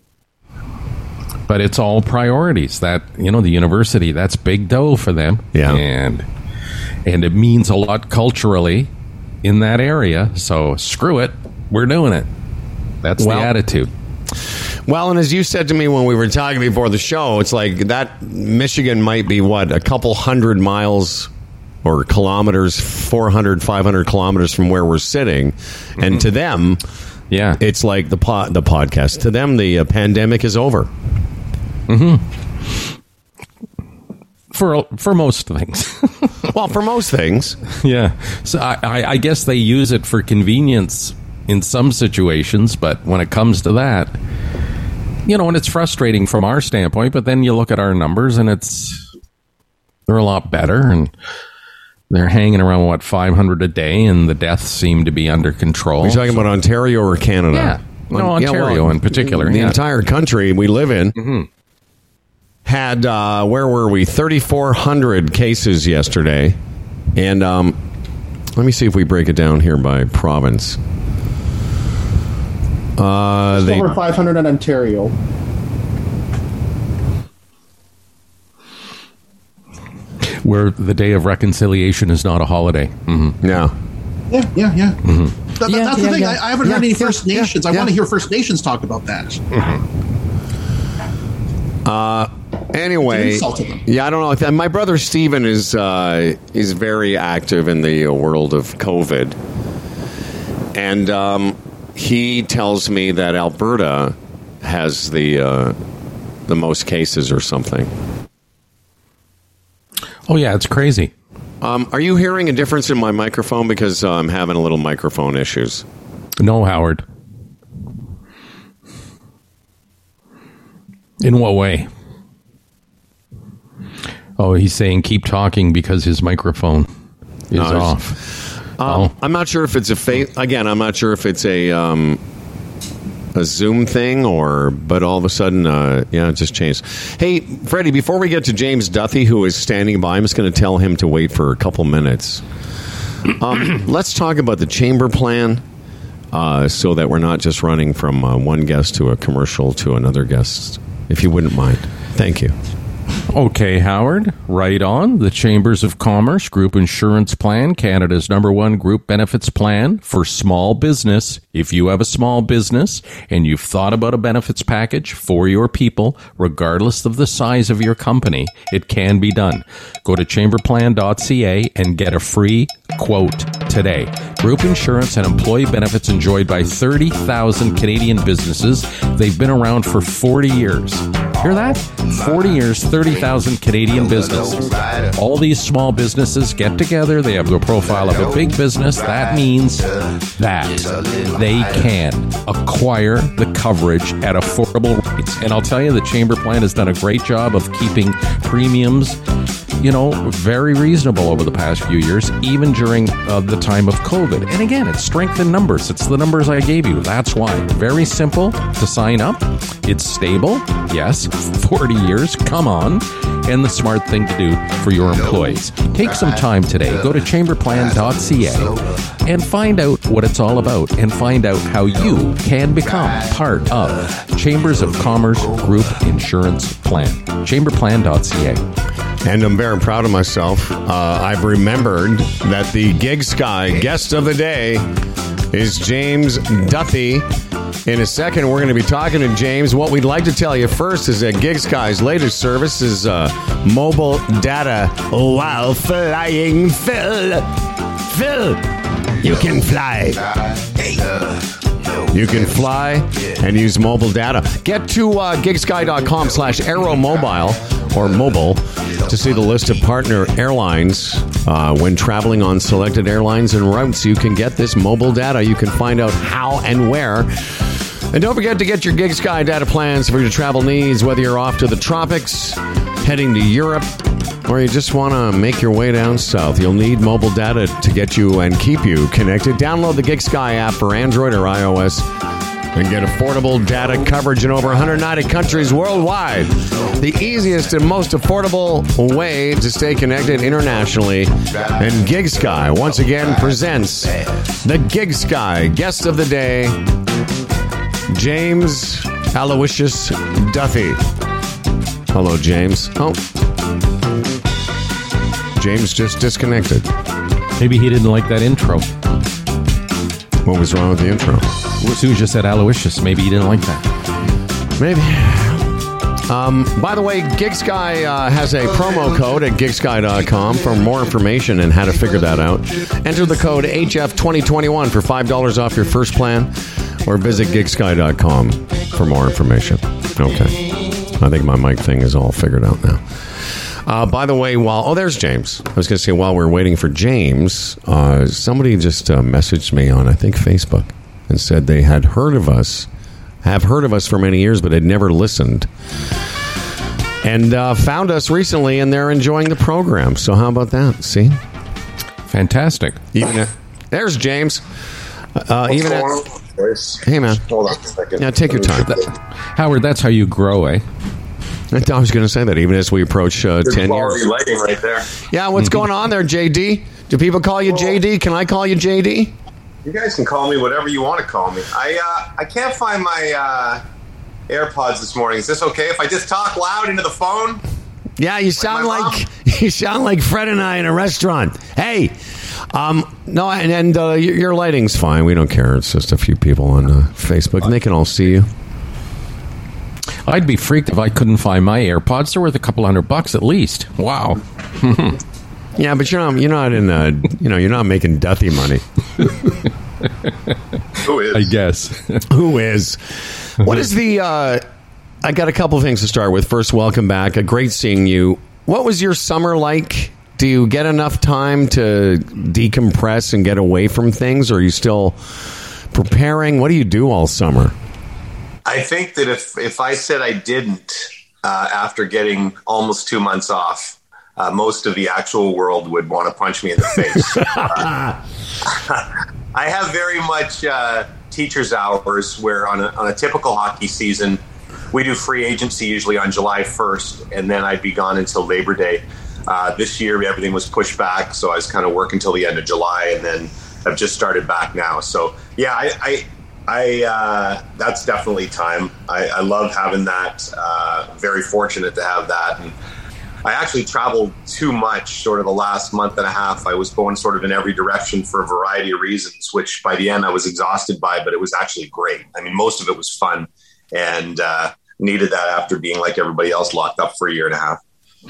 But it's all priorities. That, you know, the university, that's big dough for them. Yeah. And and it means a lot culturally in that area. So screw it. We're doing it. That's well, the attitude. Well, and as you said to me when we were talking before the show, it's like that Michigan might be, what, a couple hundred miles or kilometers, four hundred, five hundred kilometers from where we're sitting. Mm-hmm. And to them, yeah, it's like the pod, the podcast. To them, the uh, pandemic is over. Mm-hmm. For for most things. Well, for most things. Yeah. So I, I, I guess they use it for convenience in some situations, but when it comes to that, you know, and it's frustrating from our standpoint, but then you look at our numbers and it's, they're a lot better, and they're hanging around, what, five hundred a day, and the deaths seem to be under control. Are you talking so, about Ontario or Canada? Yeah. No, Ontario yeah, well, in particular. The yeah. entire country we live in mm-hmm. had, uh, where were we, thirty-four hundred cases yesterday. And um, let me see if we break it down here by province. Uh, Just they, over five hundred in Ontario. Where the Day of Reconciliation is not a holiday. Mm-hmm. Yeah. Yeah, yeah, yeah. Mm-hmm. That, yeah that's yeah, the thing. yeah. I, I haven't yeah, heard any yeah, First Nations. yeah, I yeah. want to hear First Nations talk about that. Mm-hmm. Uh, anyway, insulted them. yeah, I don't know. My brother Stephen is uh, is very active in the world of COVID, and um, he tells me that Alberta has the uh, the most cases or something. Oh yeah, it's crazy. Um, are you hearing a difference in my microphone? Because uh, I'm having a little microphone issues. No, Howard. In what way? Oh, he's saying keep talking because his microphone is No, off. Um, oh. I'm not sure if it's a fa- again. I'm not sure if it's a um, a Zoom thing or, but all of a sudden, uh, yeah, it just changed. Hey, Freddie, before we get to James Duthie, who is standing by, I'm just going to tell him to wait for a couple minutes. Um, let's talk about the chamber plan, uh, so that we're not just running from uh, one guest to a commercial to another guest, if you wouldn't mind. Thank you. Okay, Howard, right on. The Chambers of Commerce Group Insurance Plan, Canada's number one group benefits plan for small business. If you have a small business and you've thought about a benefits package for your people, regardless of the size of your company, it can be done. Go to chamber plan dot c a and get a free quote today. Group insurance and employee benefits enjoyed by thirty thousand Canadian businesses. They've been around for forty years. Hear that? forty years, thirty thousand Canadian businesses. All these small businesses get together. They have the profile of a big business. That means that they can acquire the coverage at affordable rates. And I'll tell you, the Chamber Plan has done a great job of keeping premiums, you know, very reasonable over the past few years, even during uh, the time of COVID. And again, it's strength in numbers. It's the numbers I gave you. That's why. Very simple to sign up. It's stable. Yes. forty years. Come on. And the smart thing to do for your employees. Take some time today. Go to chamber plan dot c a and find out what it's all about, and find out how you can become part of Chambers of Commerce Group Insurance Plan. chamber plan dot c a. And I'm very proud of myself. Uh, I've remembered that the Gig Sky guest of the day is James Duthie. In a second, we're going to be talking to James. What we'd like to tell you first is that Gig Sky's latest service is uh, mobile data while flying. Phil, Phil, you can fly. You can fly and use mobile data. Get to uh, gigsky dot com slash aeromobile or mobile to see the list of partner airlines. Uh, when traveling on selected airlines and routes, you can get this mobile data. You can find out how and where. And don't forget to get your Gig Sky data plans for your travel needs, whether you're off to the tropics, heading to Europe, or you just want to make your way down south. You'll need mobile data to get you and keep you connected. Download the Gig Sky app for Android or iOS and get affordable data coverage in over one hundred ninety countries worldwide. The easiest and most affordable way to stay connected internationally. And Gig Sky once again presents the Gig Sky guest of the day, James Aloysius Duthie. Hello, James. Oh, James just disconnected. Maybe he didn't like that intro. What was wrong with the intro? As soon as you said Aloysius, maybe he didn't like that. Maybe. Um, by the way, Gig Sky uh, has a promo code at gigsky dot com for more information and how to figure that out. Enter the code H F twenty twenty-one for five dollars off your first plan, or visit gigsky dot com for more information. Okay. I think my mic thing is all figured out now. Uh, by the way, while oh, there's James. I was going to say while we're waiting for James, uh, somebody just uh, messaged me on I think Facebook and said they had heard of us, have heard of us for many years, but had never listened, and uh, found us recently, and they're enjoying the program. So how about that? See, fantastic. Even at, there's James. Uh, even at, hey man, hold on a second. Yeah, take your time, Howard. That's how you grow, eh? I was going to say that even as we approach uh, ten years. Lighting right there. Yeah, what's going on there, J D? Do people call you J D? Can I call you J D? You guys can call me whatever you want to call me. I uh, I can't find my uh, AirPods this morning. Is this okay if I just talk loud into the phone? Yeah, you sound like, like you sound like Fred and I in a restaurant. Hey, um, no, and, and uh, your, your lighting's fine. We don't care. It's just a few people on uh, Facebook, and they can all see you. I'd be freaked if I couldn't find my AirPods. They're worth a couple hundred bucks at least. Wow. Yeah, but you're not. You're not in. A, you know, you're not making Duthie money. Who is? I guess. Who is? What is the? Uh, I got a couple things to start with. First, welcome back. A great seeing you. What was your summer like? Do you get enough time to decompress and get away from things, or are you still preparing? What do you do all summer? I think that if, if I said I didn't, uh, after getting almost two months off, uh, most of the actual world would want to punch me in the face. uh, I have very much uh, teacher's hours where on a, on a typical hockey season, we do free agency usually on July first, and then I'd be gone until Labor Day. Uh, this year, everything was pushed back, so I was kind of working until the end of July, and then I've just started back now. So, yeah, I... I I uh, that's definitely time. I, I love having that. Uh, very fortunate to have that. And I actually traveled too much sort of the last month and a half. I was going sort of in every direction for a variety of reasons, which by the end I was exhausted by, but it was actually great. I mean, most of it was fun and uh, needed that after being like everybody else locked up for a year and a half.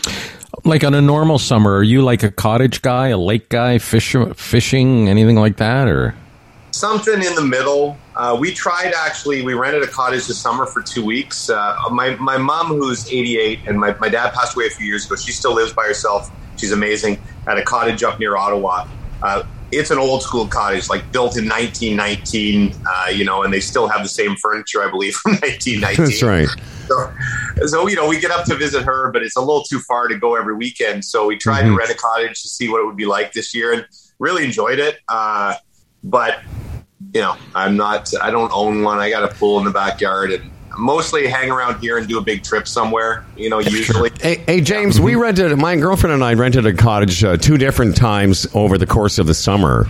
Like on a normal summer, are you like a cottage guy, a lake guy, fish, fishing, anything like that, or? Something in the middle. Uh, we tried actually, we rented a cottage this summer for two weeks. Uh, my my mom, who's eighty-eight, and my, my dad passed away a few years ago. She still lives by herself. She's amazing. At a cottage up near Ottawa. Uh, it's an old school cottage, like built in nineteen nineteen, uh, you know, and they still have the same furniture, I believe, from nineteen nineteen. That's right. So, so, you know, we get up to visit her, but it's a little too far to go every weekend. So we tried mm-hmm. to rent a cottage to see what it would be like this year and really enjoyed it. Uh, but you know, I'm not, I don't own one. I got a pool in the backyard and mostly hang around here and do a big trip somewhere, you know, usually. Hey, hey James, we rented, my girlfriend and I rented a cottage uh, two different times over the course of the summer.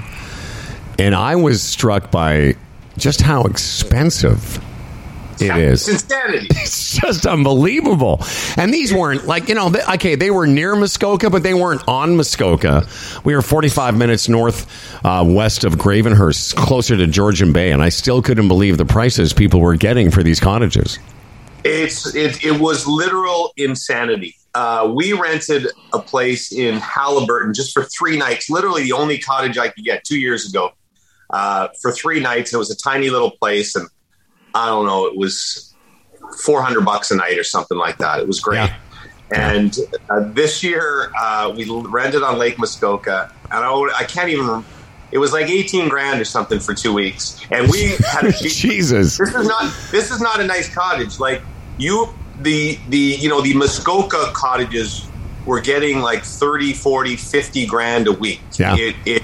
And I was struck by just how expensive it is. It's insanity. It's just unbelievable. And these weren't like, you know, they, okay, they were near Muskoka, but they weren't on Muskoka. We were forty-five minutes north uh, west of Gravenhurst, closer to Georgian Bay, and I still couldn't believe the prices people were getting for these cottages. It's it, it was literal insanity. Uh, we rented a place in Halliburton just for three nights, literally the only cottage I could get two years ago. Uh, for three nights, it was a tiny little place, and I don't know, it was four hundred bucks a night or something like that. It was great. Yeah. And uh, this year uh, we rented on Lake Muskoka, and I, I can't even, it was like eighteen grand or something for two weeks. And we had a Jesus. This is not, this is not a nice cottage. Like you, the, the, you know, the Muskoka cottages were getting like thirty, forty, fifty grand a week. Yeah. It, it,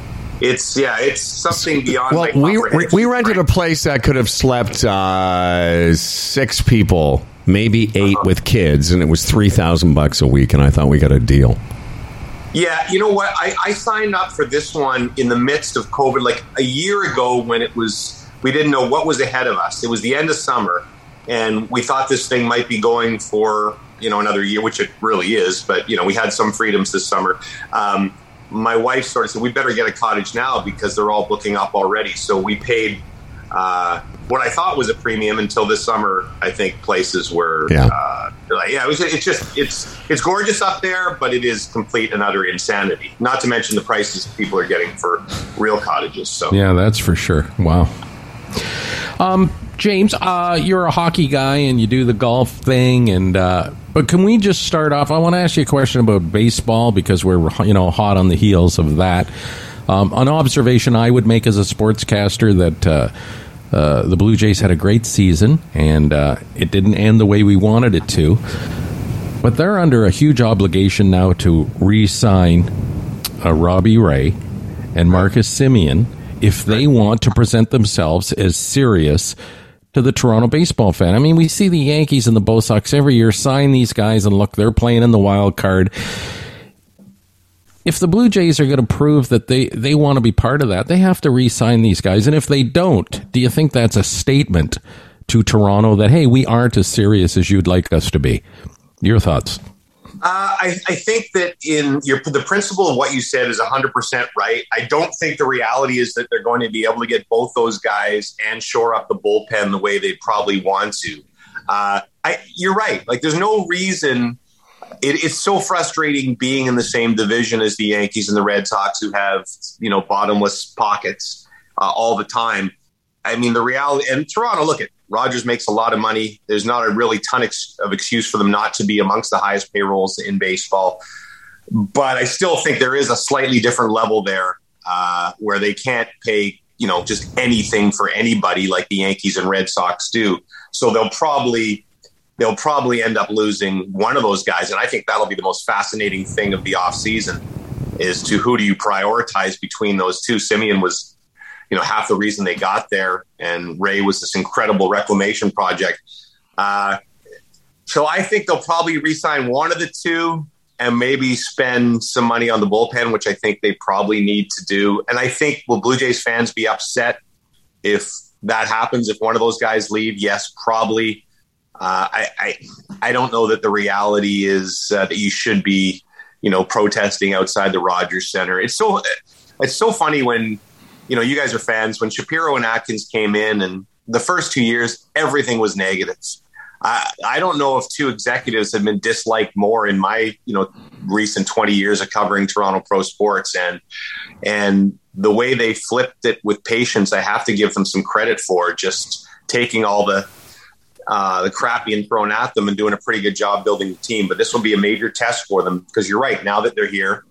It's yeah, it's something beyond. Well, we we, we rented a place that could have slept uh, six people, maybe eight uh-huh. with kids, and it was three thousand bucks a week. And I thought we got a deal. Yeah, you know what? I, I signed up for this one in the midst of COVID, like a year ago when it was. We didn't know what was ahead of us. It was the end of summer, and we thought this thing might be going for you know another year, which it really is. But you know, we had some freedoms this summer. Um, My wife sort of said, we better get a cottage now because they're all booking up already. So we paid uh, what I thought was a premium until this summer. I think places were, yeah, uh, like, yeah. It was, it's just it's it's gorgeous up there, but it is complete and utter insanity. Not to mention the prices people are getting for real cottages. So yeah, that's for sure. Wow. Um, James, uh, you're a hockey guy and you do the golf thing, and uh, But can we just start off? I want to ask you a question about baseball because we're, you know, hot on the heels of that. Um, an observation I would make as a sportscaster that uh, uh, the Blue Jays had a great season and uh, it didn't end the way we wanted it to. But they're under a huge obligation now to re-sign uh, Robbie Ray and Marcus Semien if they want to present themselves as serious to the Toronto baseball fan. I mean, we see the Yankees and the Bo Sox every year sign these guys, and look, they're playing in the wild card. If the Blue Jays are going to prove that they, they want to be part of that, they have to re-sign these guys. And if they don't, do you think that's a statement to Toronto that, hey, we aren't as serious as you'd like us to be? Your thoughts? Uh, I, I think that in your the principle of what you said is one hundred percent right. I don't think the reality is that they're going to be able to get both those guys and shore up the bullpen the way they probably want to. Uh, I, you're right. Like, there's no reason. It, it's so frustrating being in the same division as the Yankees and the Red Sox, who have, you know, bottomless pockets uh, all the time. I mean, the reality, and Toronto, look at Rogers makes a lot of money. There's not a really ton ex- of excuse for them not to be amongst the highest payrolls in baseball. But I still think there is a slightly different level there uh, where they can't pay, you know, just anything for anybody like the Yankees and Red Sox do. So they'll probably they'll probably end up losing one of those guys. And I think that'll be the most fascinating thing of the offseason is to who do you prioritize between those two. Semien was, you know, half the reason they got there, and Ray was this incredible reclamation project. Uh, so I think they'll probably re-sign one of the two and maybe spend some money on the bullpen, which I think they probably need to do. And I think, will Blue Jays fans be upset if that happens, if one of those guys leave? Yes, probably. Uh, I, I I don't know that the reality is uh, that you should be, you know, protesting outside the Rogers Center. It's so it's so funny when, you know, you guys are fans. When Shapiro and Atkins came in, and the first two years, everything was negatives. I, I don't know if two executives have been disliked more in my, you know, recent twenty years of covering Toronto pro sports, and and the way they flipped it with patience, I have to give them some credit for just taking all the uh, the crap being thrown at them and doing a pretty good job building the team. But this will be a major test for them because you're right. Now that they're here,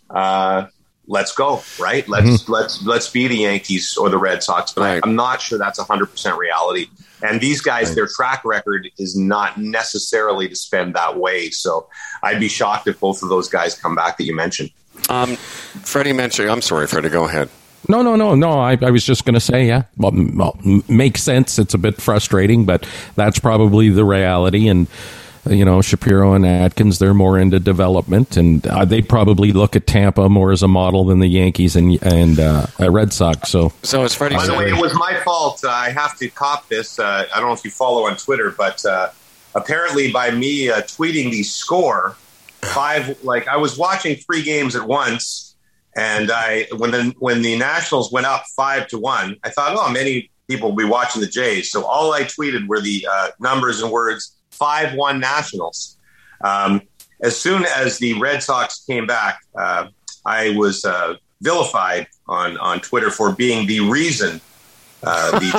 uh, let's go, right? Let's mm-hmm. let's let's be the Yankees or the Red Sox. But right. I, I'm not sure that's one hundred percent reality. And these guys, right. their track record is not necessarily to spend that way. So I'd be shocked if both of those guys come back that you mentioned. Um, Freddie mentioned, I'm sorry, Freddie, go ahead. No, no, no, no. I, I was just going to say, yeah, well, well, makes sense. It's a bit frustrating, but that's probably the reality. And, you know, Shapiro and Atkins, they're more into development, and uh, they probably look at Tampa more as a model than the Yankees and and uh, Red Sox. So, so as Freddie by said, the way, it was my fault. Uh, I have to cop this. Uh, I don't know if you follow on Twitter, but uh, apparently by me uh, tweeting the score, five, like I was watching three games at once. And I, when the when the Nationals went up five to one, I thought, oh, many people will be watching the Jays. So all I tweeted were the uh, numbers and words five one Nationals. Um, as soon as the Red Sox came back, uh, I was uh, vilified on on Twitter for being the reason uh, the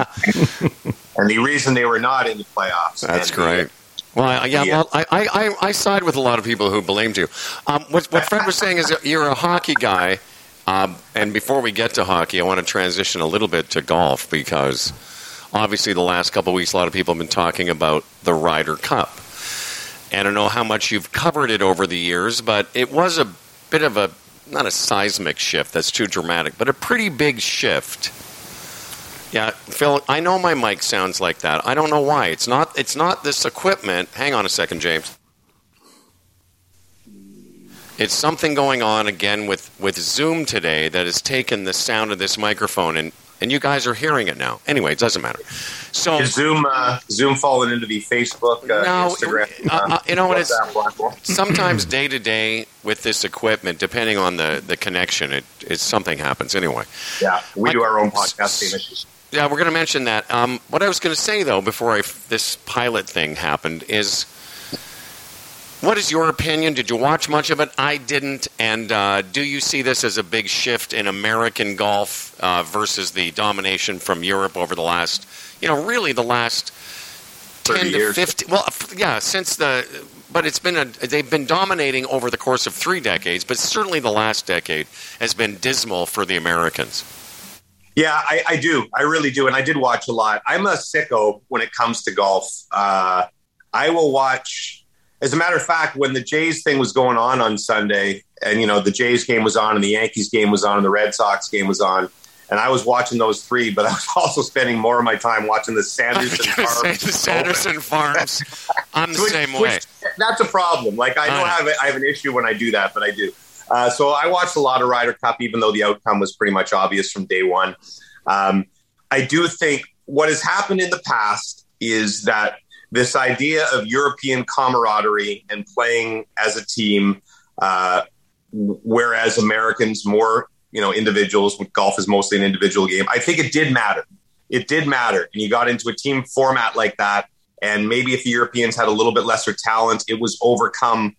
Jays and the reason they were not in the playoffs. That's and great. The, Well, I, yeah, well, I, I, I side with a lot of people who blamed you. Um, what, what Fred was saying is that you're a hockey guy, um, and before we get to hockey, I want to transition a little bit to golf because obviously the last couple of weeks, a lot of people have been talking about the Ryder Cup. And I don't know how much you've covered it over the years, but it was a bit of a, not a seismic shift, that's too dramatic, but a pretty big shift. Yeah, Phil, I know my mic sounds like that. I don't know why. It's not It's not this equipment. Hang on a second, James. It's something going on again with, with Zoom today that has taken the sound of this microphone, and, and you guys are hearing it now. Anyway, it doesn't matter. So Is Zoom uh, Zoom fallen into the Facebook, uh, no, Instagram? Uh, uh, you know what? It's platform? sometimes day to day with this equipment, depending on the, the connection, it, it something happens anyway. Yeah, we Like, do our own podcasting issues. Yeah, we're going to mention that. Um, what I was going to say, though, before I, this pilot thing happened is, what is your opinion? Did you watch much of it? I didn't. And uh, do you see this as a big shift in American golf uh, versus the domination from Europe over the last, you know, really the last thirty ten to years. fifty. Well, yeah, since the, but it's been a, they've been dominating over the course of three decades, but certainly the last decade has been dismal for the Americans. Yeah, I, I do. I really do. And I did watch a lot. I'm a sicko when it comes to golf. Uh, I will watch, as a matter of fact, when the Jays thing was going on on Sunday, and, you know, the Jays game was on and the Yankees game was on and the Red Sox game was on, and I was watching those three, but I was also spending more of my time watching the Sanderson Farms. The Sanderson Farms. I'm the which, same which, way. That's a problem. Like, I don't I have a, I have an issue when I do that, but I do. Uh, so I watched a lot of Ryder Cup, even though the outcome was pretty much obvious from day one. Um, I do think what has happened in the past is that this idea of European camaraderie and playing as a team, uh, whereas Americans more, you know, individuals, golf is mostly an individual game. I think it did matter. It did matter. And you got into a team format like that. And maybe if the Europeans had a little bit lesser talent, it was overcome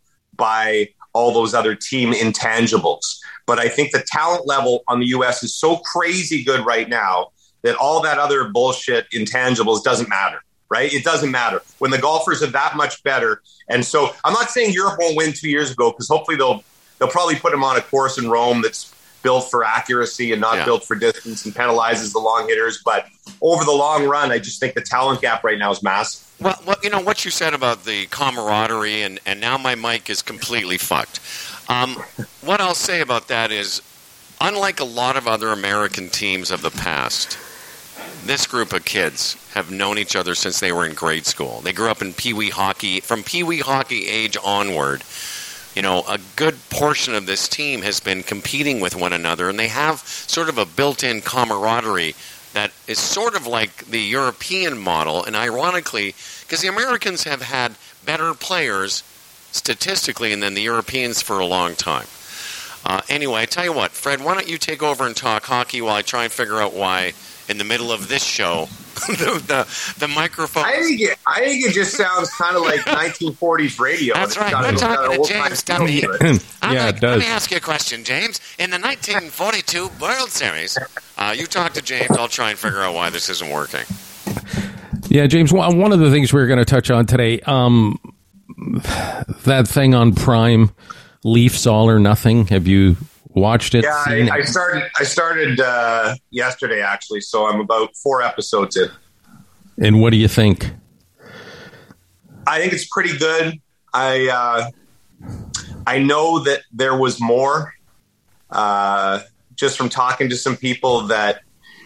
by all those other team intangibles. But I think the talent level on the U S is so crazy good right now that all that other bullshit intangibles doesn't matter, right? It doesn't matter when the golfers are that much better. And so I'm not saying Europe won't win two years ago, because hopefully they'll they'll probably put them on a course in Rome that's built for accuracy and not yeah. built for distance and penalizes the long hitters. But over the long run, I just think the talent gap right now is massive. Well, well, you know, what you said about the camaraderie, and, and now my mic is completely fucked. Um, what I'll say about that is, unlike a lot of other American teams of the past, this group of kids have known each other since they were in grade school. They grew up in Pee-wee hockey. From Pee-wee hockey age onward, you know, a good portion of this team has been competing with one another, and they have sort of a built-in camaraderie that is sort of like the European model. And ironically, because the Americans have had better players statistically than the Europeans for a long time. Uh, anyway, I tell you what, Fred, why don't you take over and talk hockey while I try and figure out why, in the middle of this show, the, the the microphone. I think it. I think it just sounds kind of like nineteen forties radio. That's right. Got, We're got talking to James W. I'm Yeah, like, it does. Let me ask you a question, James. In the nineteen forty-two World Series, uh, you talk to James. I'll try and figure out why this isn't working. Yeah, James, one one of the things we were going to touch on today, um, that thing on Prime, Leafs All or Nothing. Have you watched it? Yeah, I, seen it? I started. I started uh, yesterday, actually. So I'm about four episodes in. And what do you think? I think it's pretty good. I uh, I know that there was more. Uh, just from talking to some people, that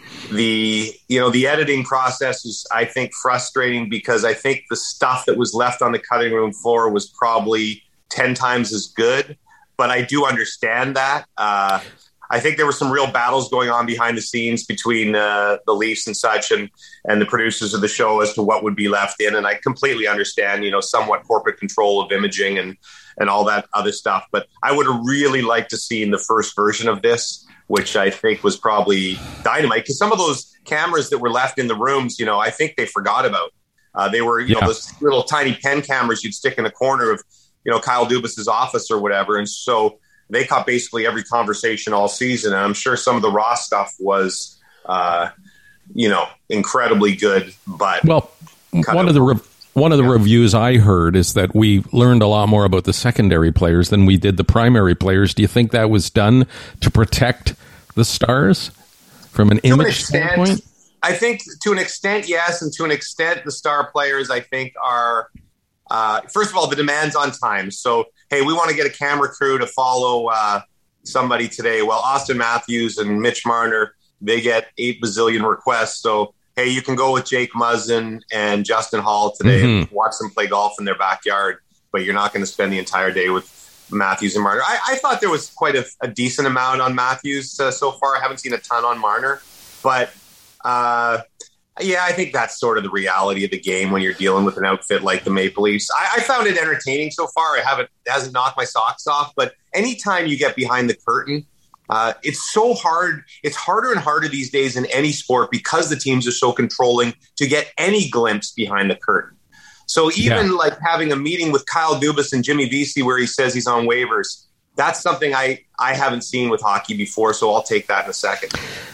the you know the editing process is, I think, frustrating, because I think the stuff that was left on the cutting room floor was probably ten times as good. But I do understand that. Uh, I think there were some real battles going on behind the scenes between uh, the Leafs and such, and and the producers of the show as to what would be left in. And I completely understand, you know, somewhat corporate control of imaging and and all that other stuff. But I would have really liked to see in the first version of this, which I think was probably dynamite, because some of those cameras that were left in the rooms, you know, I think they forgot about. Uh, they were, you Yeah. know, those little tiny pen cameras you'd stick in the corner of, you know, Kyle Dubas's office or whatever. And so they caught basically every conversation all season. And I'm sure some of the raw stuff was, uh, you know, incredibly good. But Well, one of the re- one of the reviews I heard is that we learned a lot more about the secondary players than we did the primary players. Do you think that was done to protect the stars from an to an image extent, standpoint? I think to an extent, yes. And to an extent, the star players, I think, are, uh, first of all, the demands on time. So, hey, we want to get a camera crew to follow uh, somebody today. Well, Austin Matthews and Mitch Marner, they get eight bazillion requests. So, hey, you can go with Jake Muzzin and Justin Hall today Mm-hmm. and watch them play golf in their backyard, but you're not going to spend the entire day with Matthews and Marner. I, I thought there was quite a, a decent amount on Matthews uh, so far. I haven't seen a ton on Marner, but uh, yeah, I think that's sort of the reality of the game when you're dealing with an outfit like the Maple Leafs. I, I found it entertaining so far. I haven't, it hasn't knocked my socks off, but anytime you get behind the curtain, Uh, it's so hard. It's harder and harder these days in any sport, because the teams are so controlling, to get any glimpse behind the curtain. So even Yeah. like having a meeting with Kyle Dubas and Jimmy Vesey where he says he's on waivers, that's something I, I haven't seen with hockey before. So I'll take that in a second.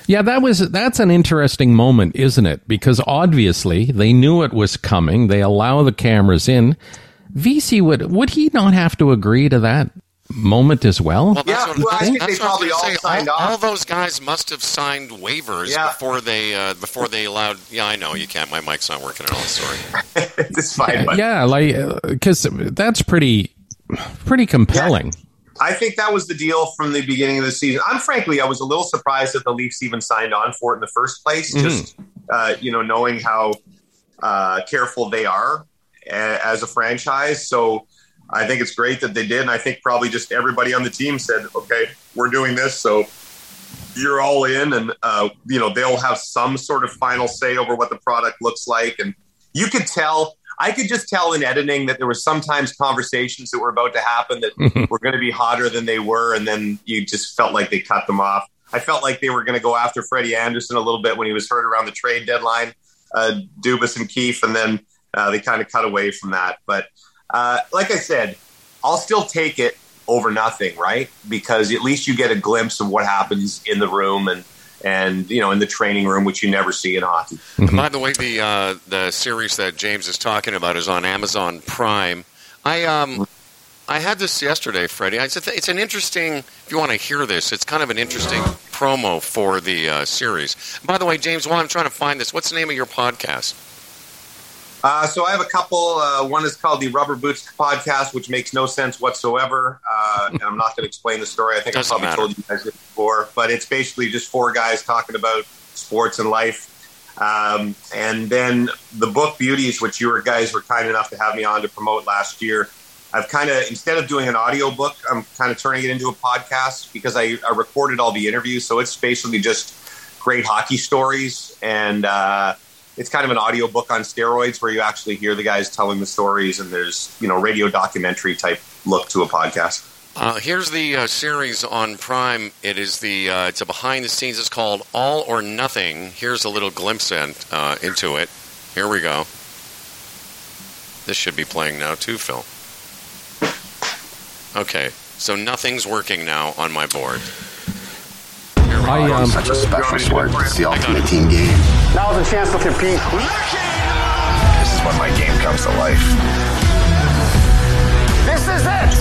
Yeah, that was that's an interesting moment, isn't it? Because obviously they knew it was coming. They allow the cameras in. V C would would he not have to agree to that moment as well? well yeah, well, I think they probably all signed all, off. All those guys must have signed waivers yeah. before they uh, before they allowed. Yeah, I know you can't. My mic's not working at all. Sorry. It's fine. But. Yeah, like because that's pretty pretty compelling. Yeah. I think that was the deal from the beginning of the season. I'm frankly, I was a little surprised that the Leafs even signed on for it in the first place. Mm-hmm. Just uh, you know, knowing how uh, careful they are a- as a franchise. So I think it's great that they did, and I think probably just everybody on the team said, "Okay, we're doing this, so you're all in," and uh, you know, they'll have some sort of final say over what the product looks like. And you could tell. I could just tell in editing that there were sometimes conversations that were about to happen that were going to be hotter than they were, and then you just felt like they cut them off. I felt like they were going to go after Freddie Anderson a little bit when he was hurt around the trade deadline, uh, Dubas and Keefe, and then uh, they kind of cut away from that. But uh, like I said, I'll still take it over nothing, right? Because at least you get a glimpse of what happens in the room and and, you know, in the training room, which you never see in hockey. Mm-hmm. By the way, the uh, the series that James is talking about is on Amazon Prime. I um I had this yesterday, Freddie. It's, a, it's an interesting, if you want to hear this, it's kind of an interesting promo for the uh, series. By the way, James, while I'm trying to find this, what's the name of your podcast? Uh, so I have a couple. Uh, one is called the Rubber Boots Podcast, which makes no sense whatsoever. Uh, and I'm not going to explain the story. I think I probably matter. told you guys it before. But it's basically just four guys talking about sports and life. Um, and then the book Beauties, which you guys were kind enough to have me on to promote last year. I've kind of, instead of doing an audio book, I'm kind of turning it into a podcast because I, I recorded all the interviews. So it's basically just great hockey stories and uh it's kind of an audio book on steroids where you actually hear the guys telling the stories, and there's, you know, radio documentary type look to a podcast. Uh, here's the uh, series on Prime. It is the uh, it's a behind the scenes. It's called All or Nothing. Here's a little glimpse in, uh, into it. Here we go. This should be playing now too, Phil. Okay, so nothing's working now on my board. I, um, such a special sport. It's the ultimate team game. Now's a chance to compete. This is when my game comes to life. This is it.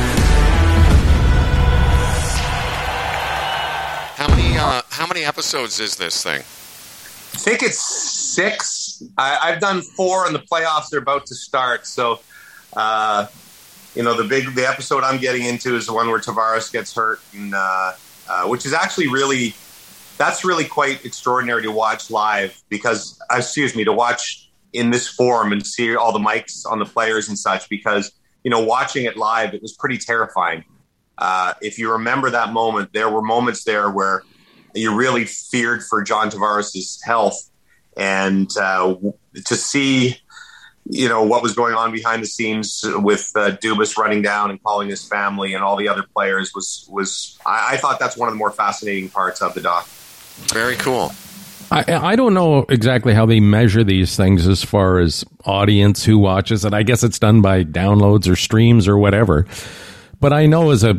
How many uh, how many episodes is this thing? I think it's six. I, I've done four, and the playoffs are about to start. So, uh, you know, the big the episode I'm getting into is the one where Tavares gets hurt, and uh, uh, which is actually really. That's really quite extraordinary to watch live because, excuse me, to watch in this form and see all the mics on the players and such because, you know, watching it live, it was pretty terrifying. Uh, if you remember that moment, there were moments there where you really feared for John Tavares' health. And uh, to see, you know, what was going on behind the scenes with uh, Dubas running down and calling his family and all the other players was, was I, I thought that's one of the more fascinating parts of the doc. Very cool. I, I don't know exactly how they measure these things as far as audience who watches it. I guess it's done by downloads or streams or whatever. But I know as a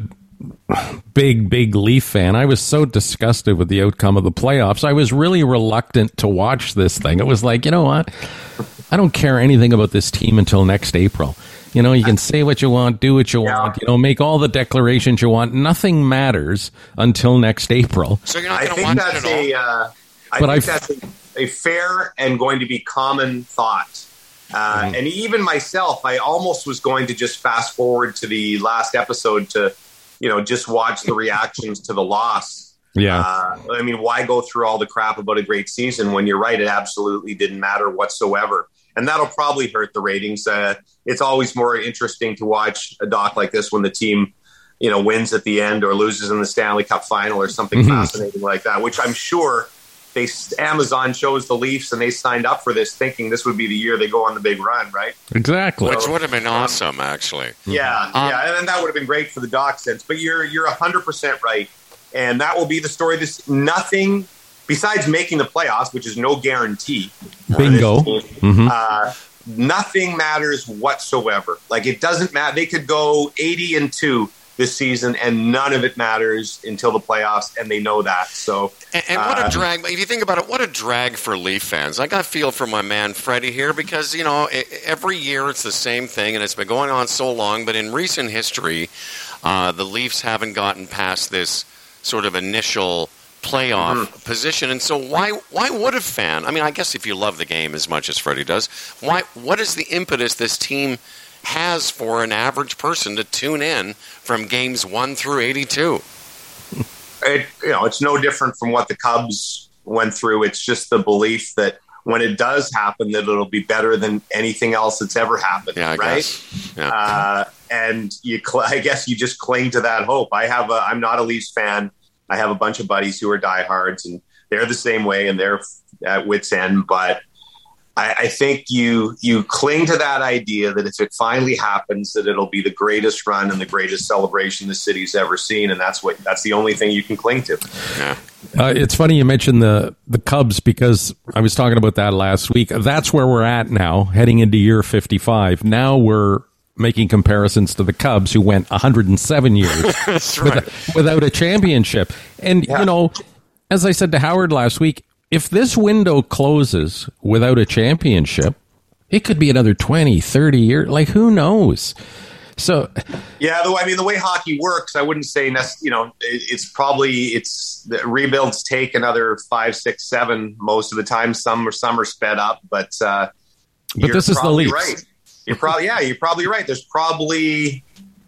big, big Leaf fan, I was so disgusted with the outcome of the playoffs. I was really reluctant to watch this thing. It was like, you know what? I don't care anything about this team until next April. You know, you can say what you want, do what you yeah. want, you know, make all the declarations you want. Nothing matters until next April. So you're not going to watch that's it at a, all? Uh, I but think I that's a, a fair and going to be common thought. Uh, mm-hmm. And even myself, I almost was going to just fast forward to the last episode to, you know, just watch the reactions to the loss. Yeah. Uh, I mean, why go through all the crap about a great season when you're right? It absolutely didn't matter whatsoever. And that'll probably hurt the ratings. Uh, it's always more interesting to watch a doc like this when the team, you know, wins at the end or loses in the Stanley Cup final or something mm-hmm. fascinating like that, which I'm sure they Amazon chose the Leafs and they signed up for this thinking this would be the year they go on the big run, right? Exactly. Which would have been awesome, actually. Yeah, um, yeah, and that would have been great for the doc sense. But you're you're one hundred percent right. And that will be the story. This nothing... Besides making the playoffs, which is no guarantee. Bingo. Mm-hmm. Uh, nothing matters whatsoever. Like, it doesn't matter. They could go eighty and two this season, and none of it matters until the playoffs, and they know that. So, and, and what uh, a drag! If you think about it, what a drag for Leaf fans. I got a feel for my man Freddie here because you know every year it's the same thing, and it's been going on so long. But in recent history, uh, the Leafs haven't gotten past this sort of initial playoff mm-hmm. position, and so why why would a fan? I mean, I guess if you love the game as much as Freddie does, why? What is the impetus this team has for an average person to tune in from games one through eighty-two? It, you know, it's no different from what the Cubs went through. It's just the belief that when it does happen, that it'll be better than anything else that's ever happened. Yeah, I right? Guess. Yeah. Uh, and you, cl- I guess you just cling to that hope. I have a, I'm not a Leafs fan. I have a bunch of buddies who are diehards, and they're the same way, and they're at wit's end. But I, I think you you cling to that idea that if it finally happens, that it'll be the greatest run and the greatest celebration the city's ever seen, and that's what that's the only thing you can cling to. Yeah. Uh, it's funny you mentioned the the Cubs because I was talking about that last week. That's where we're at now, heading into year fifty-five. Now we're making comparisons to the Cubs, who went one hundred seven years That's right. without, without a championship. And, yeah. you know, as I said to Howard last week, if this window closes without a championship, it could be another twenty, thirty years. Like, who knows? So, yeah, though, I mean, the way hockey works, I wouldn't say, you know, it's probably, it's the rebuilds take another five, six, seven most of the time. Some are, some are sped up, but, uh, but this is the Leafs. Right. You're probably, yeah, you're probably right. There's probably,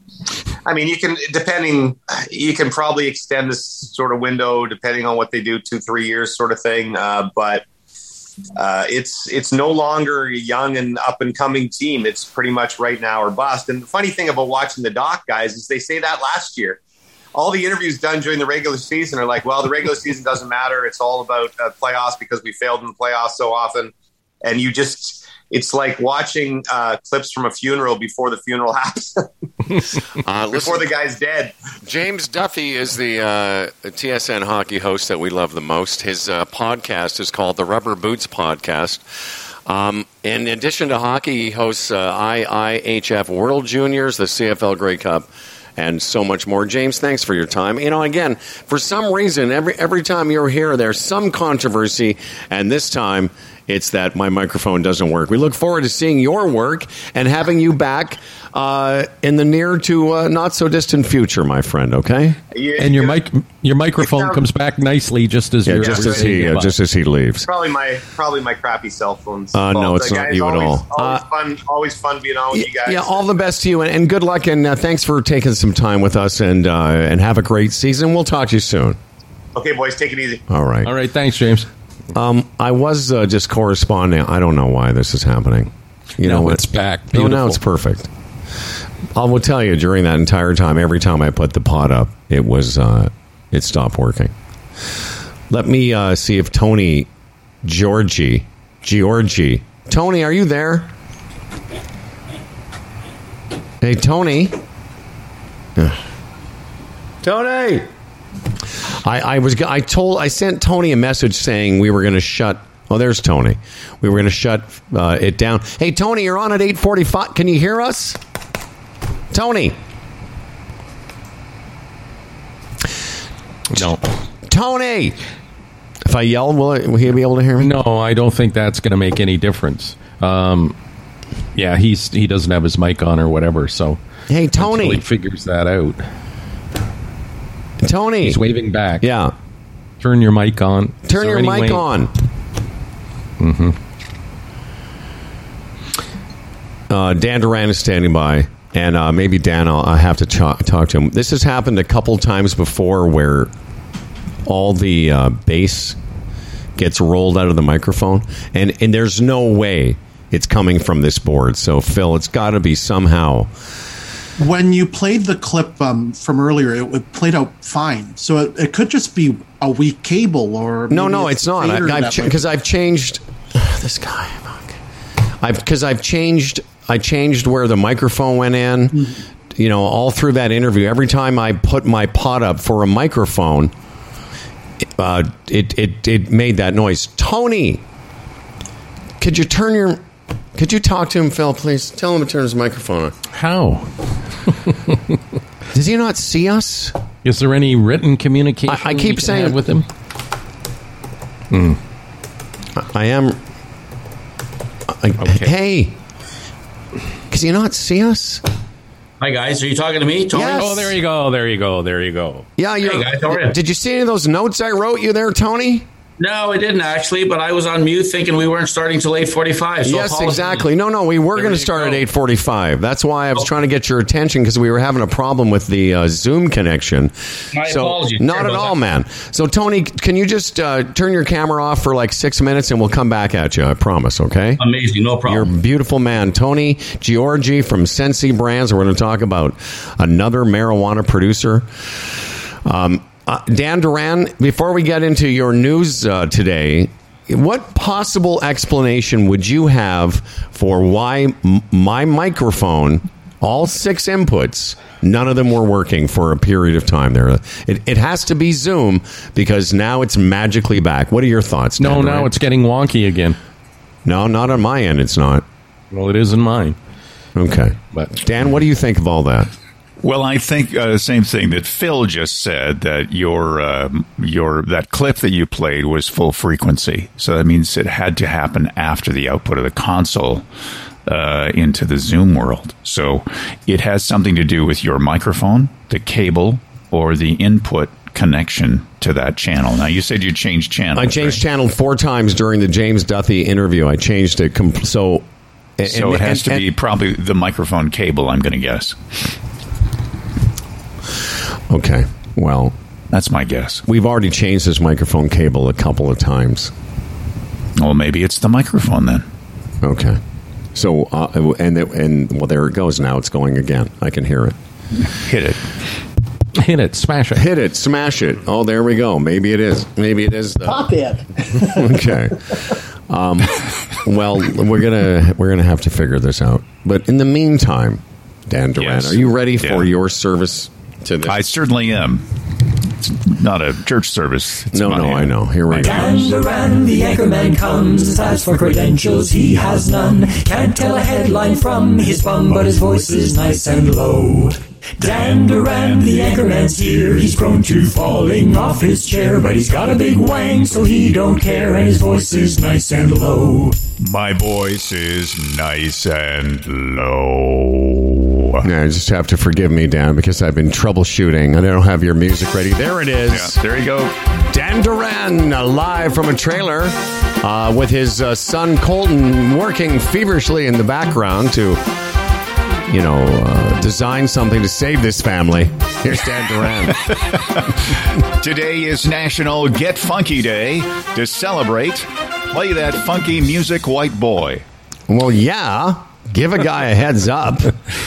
I mean, you can, depending, you can probably extend this sort of window depending on what they do, two, three years sort of thing. Uh, but uh, it's, it's no longer a young and up and coming team. It's pretty much right now or bust. And the funny thing about watching the doc guys is they say that last year. All the interviews done during the regular season are like, well, the regular season doesn't matter. It's all about uh, playoffs because we failed in the playoffs so often. And you just, it's like watching uh, clips from a funeral before the funeral happens. uh, before listen, the guy's dead. James Duffy is the uh, T S N hockey host that we love the most. His uh, podcast is called the Rubber Boots Podcast. Um, in addition to hockey, he hosts uh, I I H F World Juniors, the C F L Grey Cup, and so much more. James, thanks for your time. You know, again, for some reason, every every time you're here, there's some controversy, and this time it's that my microphone doesn't work. We look forward to seeing your work and having you back uh, in the near to uh, not so distant future, my friend. Okay, You- And your you- mic, your microphone sound- comes back nicely just as yeah, you're just you're as saying he uh, goodbye. just as he leaves. Probably my probably my crappy cell phone's Uh, no, fault. it's The not guys, you at always, all. Always Uh, fun, always fun being on with you guys. Yeah, all the best to you, and, and good luck, and uh, thanks for taking some time with us, and uh, and have a great season. We'll talk to you soon. Okay, boys, take it easy. All right. All right, thanks, James. Um, I was uh, just corresponding. I don't know why this is happening. You No, know what? it's back. No, now Beautiful. it's perfect. I will tell you, during that entire time, every time I put the pod up, it was uh, it stopped working. Let me uh, see if Tony Georgie Georgie Tony, are you there? Hey, Tony. Tony. I, I was. I told. I sent Tony a message saying we were going to shut. Oh, there's Tony. We were going to shut uh, it down. Hey, Tony, you're on at eight forty-five. Can you hear us, Tony? No, Tony. If I yell, will, it, will he be able to hear me? no, I don't think that's going to make any difference. Um, yeah, he's he doesn't have his mic on or whatever, so Hey, until he Tony. figures that out. Tony. He's waving back. Yeah. Turn your mic on. Is Turn there your any mic way- on. Mm-hmm. Uh, Dan Duran is standing by, and uh, maybe Dan, I'll, I'll have to ch- talk to him. This has happened a couple times before where all the uh, bass gets rolled out of the microphone, and, and there's no way it's coming from this board. So, Phil, it's got to be somehow. When you played the clip um, from earlier, it, it played out fine. So it, it could just be a weak cable, or No, maybe no, it's not. fader I, I've that ch- might- because I've changed this guy. I've because I've changed. I changed where the microphone went in. Mm-hmm. You know, all through that interview, every time I put my pod up for a microphone, uh, it it it made that noise. Tony, could you turn your? Could you talk to him, Phil, please? Tell him to turn his microphone on. How? Does he not see us? Is there any written communication? I, I keep saying with him. Hmm. I, I am. I, Okay. Hey, does he not see us? Hi, guys. Are you talking to me, Tony? Yes. Oh, there you go. There you go. There you go. Yeah, you're. Hey, guys, how are you? Did you see any of those notes I wrote you there, Tony? No, I didn't actually, but I was on mute thinking we weren't starting till eight forty-five. So Yes, apologies. exactly. No, no, we were There going to you start go. at eight forty-five. That's why I was Oh. trying to get your attention because we were having a problem with the uh, Zoom connection. My so, apologies. Not Sorry at about all, that. man. So, Tony, can you just uh, turn your camera off for like six minutes and we'll come back at you, I promise, okay? Amazing. No You're a problem. beautiful man. Tony Giorgi from Sensi Brands. We're going to talk about another marijuana producer. Um, uh, Dan Duran, before we get into your news uh, today, what possible explanation would you have for why m- my microphone, all six inputs, none of them were working for a period of time there? It, it has to be Zoom because now it's magically back. What are your thoughts, Dan No, Duran? now it's getting wonky again. No, not on my end, it's not. Well, it is in mine. Okay. But Dan, what do you think of all that? Well, I think uh, the same thing that Phil just said, that your uh, your that clip that you played was full frequency. So that means it had to happen after the output of the console uh, into the Zoom world. So it has something to do with your microphone, the cable, or the input connection to that channel. Now, you said you changed channel. I changed channel four times during the James Duthie interview. I changed it. Com- so and, So it has and- to be probably the microphone cable, I'm going to guess. Okay. Well, That's my guess. we've already changed this microphone cable a couple of times. Well, maybe it's the microphone then. Okay. So uh, and it, and well, there it goes. Now it's going again. I can hear it. Hit it. hit it, smash it. Hit it, smash it. Oh, there we go. Maybe it is. Maybe it is. The, Pop it. okay. Um, well, we're gonna we're gonna have to figure this out. But in the meantime, Dan Duran, Yes. are you ready for Yeah. your service to this? I certainly am. It's not a church service. It's no, my- no, I know. Here we go. Dan Duran, the anchorman comes. As for credentials, he has none. Can't tell a headline from his bum, but his voice is nice and low. Dan Duran, the anchorman's here. He's prone to falling off his chair, but he's got a big wang, so he don't care, and his voice is nice and low. My voice is nice and low. Yeah, you just have to forgive me, Dan, because I've been troubleshooting. I don't have your music ready. There it is. Yeah, there you go. Dan Duran, uh, live from a trailer uh, with his uh, son Colton working feverishly in the background to, you know, uh, design something to save this family. Here's Dan Duran. Today is National Get Funky Day. To celebrate, play that funky music, white boy. Well, yeah. Give a guy a heads up.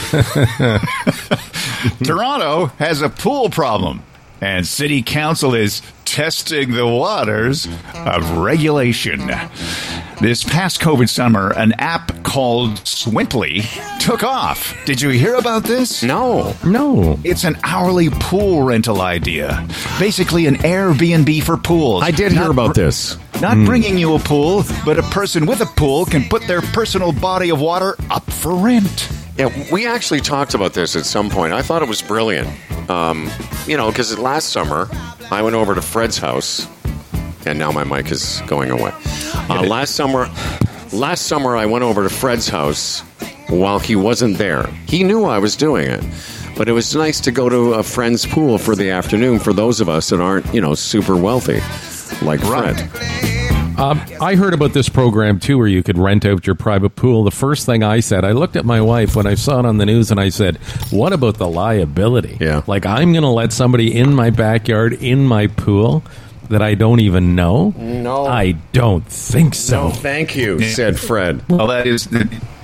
Toronto has a pool problem, and City Council is testing the waters of regulation. This past COVID summer, an app called Swimply took off. Did you hear about this? No. No. It's an hourly pool rental idea. Basically an Airbnb for pools. I did hear Not about br- this. Not bringing you a pool, but a person with a pool can put their personal body of water up for rent. Yeah, we actually talked about this at some point. I thought it was brilliant. Um, you know, because last summer, I went over to Fred's house, and now my mic is going away. Uh, last summer, last summer, I went over to Fred's house while he wasn't there. He knew I was doing it, but it was nice to go to a friend's pool for the afternoon for those of us that aren't, you know, super wealthy, like Fred. Um, I heard about this program, too, where you could rent out your private pool. The first thing I said, I looked at my wife when I saw it on the news, and I said, what about the liability? Yeah. Like, I'm going to let somebody in my backyard, in my pool, that I don't even know? No. I don't think so. No, thank you, said Fred. Well, that is... The,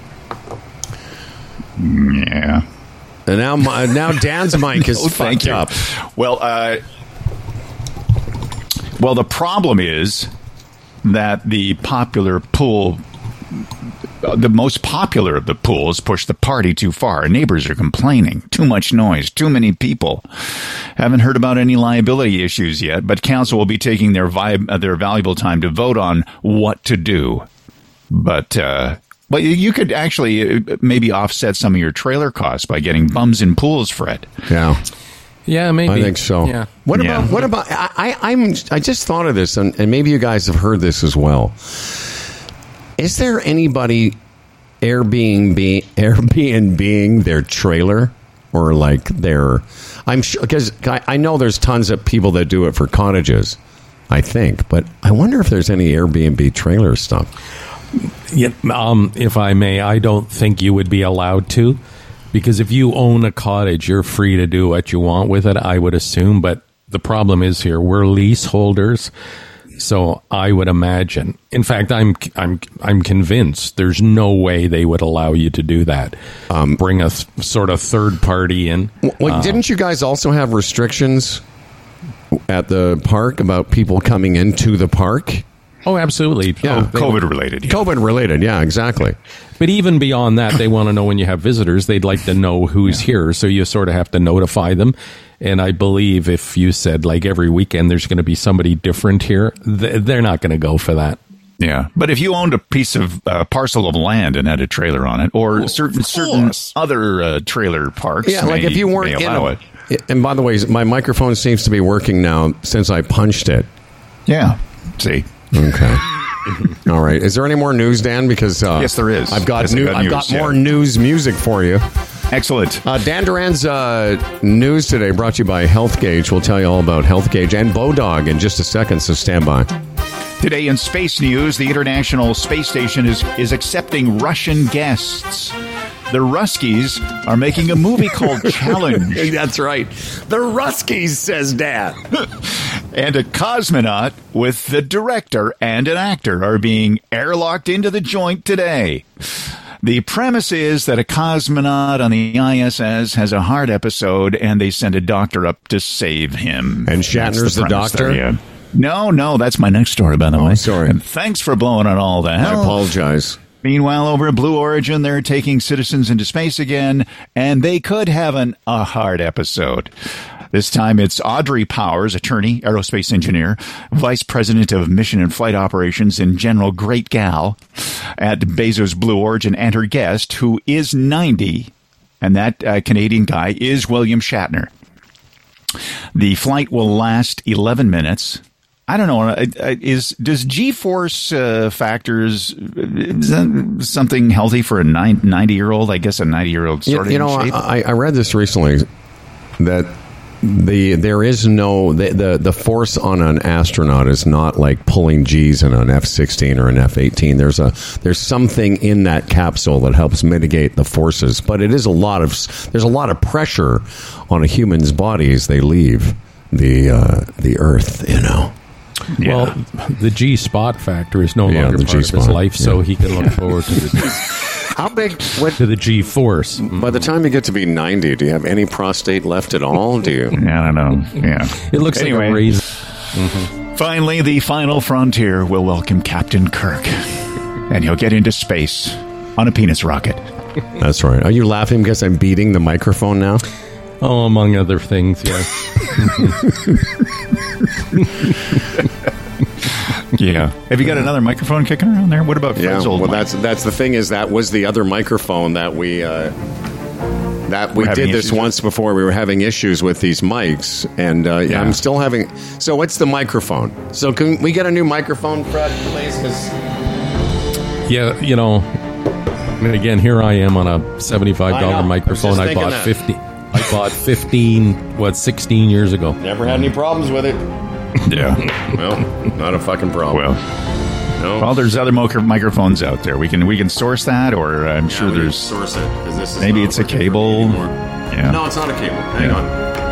yeah. And now, my, now Dan's mic is Oh, thank fucked you. up. Well, uh, well, the problem is that the popular pool, the most popular of the pools, push the party too far. Neighbors are complaining. Too much noise. Too many people. Haven't heard about any liability issues yet, but council will be taking their vi- uh, their valuable time to vote on what to do. But uh, Well, you- you could actually uh, maybe offset some of your trailer costs by getting bums in pools, Fred. Yeah. Yeah, maybe. I think so. Yeah. What Yeah. about what about I, I I'm I just thought of this, and, and maybe you guys have heard this as well. Is there anybody Airbnb Airbnb their trailer or like their? I'm sure because I, I know there's tons of people that do it for cottages. I think, but I wonder if there's any Airbnb trailer stuff. Yeah, um, if I may, I don't think you would be allowed to, because if you own a cottage, you're free to do what you want with it, I would assume. But the problem is here, we're leaseholders, so I would imagine. In fact, I'm I'm I'm convinced there's no way they would allow you to do that. Um, Bring a th- sort of third party in. Well, Uh, didn't you guys also have restrictions at the park about people coming into the park? Oh, absolutely. Yeah. Oh, they- COVID related. Yeah. COVID related, yeah, exactly. But even beyond that, they want to know when you have visitors. They'd like to know who's here, so you sort of have to notify them. And I believe if you said, like, every weekend there's going to be somebody different here, th- they're not going to go for that. Yeah, but if you owned a piece of uh, parcel of land and had a trailer on it, or certain certain other uh, trailer parks, Yeah, like may- if you weren't may in allow a, it. And by the way, my microphone seems to be working now since I punched it. Yeah, see. Okay. All right. Is there any more news, Dan? Because uh, Yes, there is. I've got Yes, I've new. got I've news, got yeah. more news music for you. Excellent. Uh, Dan Duran's uh, news today brought to you by Health Gauge. We'll tell you all about Health Gauge and Bodog in just a second. So stand by. Today in space news, the International Space Station is, is accepting Russian guests. The Ruskies are making a movie called Challenge. That's right. The Ruskies, says Dan. And a cosmonaut with the director and an actor are being airlocked into the joint today. The premise is that a cosmonaut on the I S S has a heart episode and they send a doctor up to save him. And That's Shatner's the premise doctor? there, yeah. No, no, that's my next story, by the Oh, way. sorry. And thanks for blowing on all that. I apologize. Meanwhile, over at Blue Origin, they're taking citizens into space again, and they could have an a hard episode. This time it's Audrey Powers, attorney, aerospace engineer, vice president of mission and flight operations, and general great gal at Bezos Blue Origin, and her guest, who is ninety, and that uh, Canadian guy is William Shatner. The flight will last eleven minutes. I don't know. Is does G-force uh, factors is that something healthy for a ninety-year-old? I guess a ninety-year-old sort You, you of know, in shape. I, I read this recently that the there is no the, the the force on an astronaut is not like pulling G's in an F sixteen or an F eighteen. There's a there's something in that capsule that helps mitigate the forces, but it is a lot of there's a lot of pressure on a human's body as they leave the uh, the Earth. You know. Yeah. Well, the G spot factor is no Yeah, longer the part of his G-spot, life, so yeah. he can look forward to the How big? What, to the G force. by the time you get to be ninety, do you have any prostate left at all? Do you? Yeah, I don't know. Yeah. It looks Anyway. like a raisin. Finally, the final frontier will welcome Captain Kirk, and he'll get into space on a penis rocket. That's right. Are you laughing because I'm beating the microphone now? Oh, among other things, yes. Yeah. Have you got another microphone kicking around there? What about Yeah. Fred's old Well, mic? that's that's the thing is that was the other microphone that we uh, that we We're having did this issues with? once before. We were having issues with these mics, and uh, Yeah. I'm still having. So it's the microphone. So can we get a new microphone, Fred, please? 'Cause- Yeah, you know, and again, here I am on a seventy-five I know. I dollar was microphone just I, thinking bought that. fifty. I bought fifteen, what, sixteen years ago. Never had any problems with it. yeah. Well, not a fucking problem. Well, no. well, there's other mo- microphones out there. We can we can source that, or I'm sure we can there's source it, 'cause this is maybe not it's a working for me cable. anymore. Yeah. No, it's not a cable. Hang Yeah.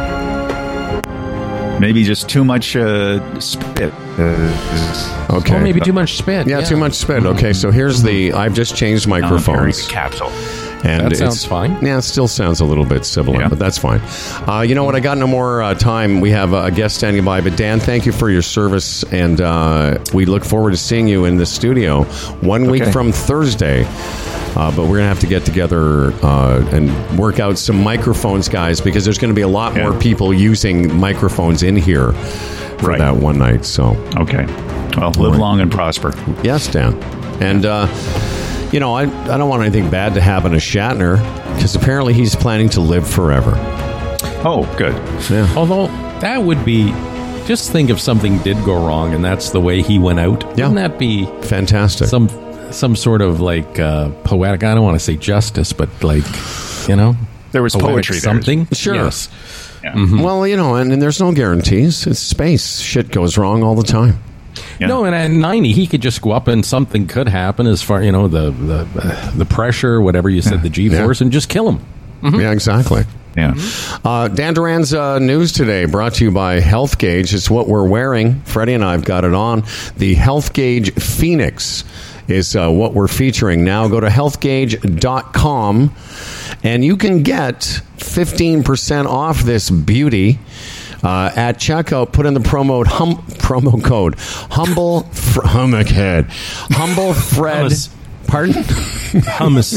on. maybe just too much uh, spit. Uh, Okay. Or maybe too much spit. Yeah, too much spit. Okay, so here's the. I've just changed microphones. capsule. And That sounds it's- fine. Yeah, it still sounds a little bit sibilant, Yeah. but that's fine. Uh, you know what? I got no more uh, time. We have a guest standing by. But Dan, thank you for your service, and uh, we look forward to seeing you in the studio one week Okay. from Thursday. Uh, but we're going to have to get together uh, and work out some microphones, guys, because there's going to be a lot Yeah. more people using microphones in here for Right. that one night. So, Okay. Well, live long and prosper. yes, Dan. And, uh, you know, I, I don't want anything bad to happen to Shatner because apparently he's planning to live forever. Oh, good. Yeah. Although that would be, just think if something did go wrong and that's the way he went out. Yeah. Wouldn't that be fantastic? Some some sort of like uh, poetic, I don't want to say justice, but like, you know, there was poetry there. Something. Sure. Yes. Yeah. Mm-hmm. Well, you know, and, and there's no guarantees. It's space. Shit goes wrong all the time. Yeah. No, and at ninety, he could just go up and something could happen as far, you know, the the, uh, the pressure, whatever you said, yeah. the G-force, yeah. and just kill him. Mm-hmm. Yeah, exactly. Yeah. Uh, Dan Duran's uh, news today brought to you by Health Gauge. It's what we're wearing. Freddie and I have got it on. The Health Gauge Phoenix is uh, what we're featuring now. Go to health gauge dot com and you can get fifteen percent off this beauty. Uh, at checkout, put in the promo hum, promo code humble fr- hummockhead humble Fred. Hummus. Pardon? Hummus.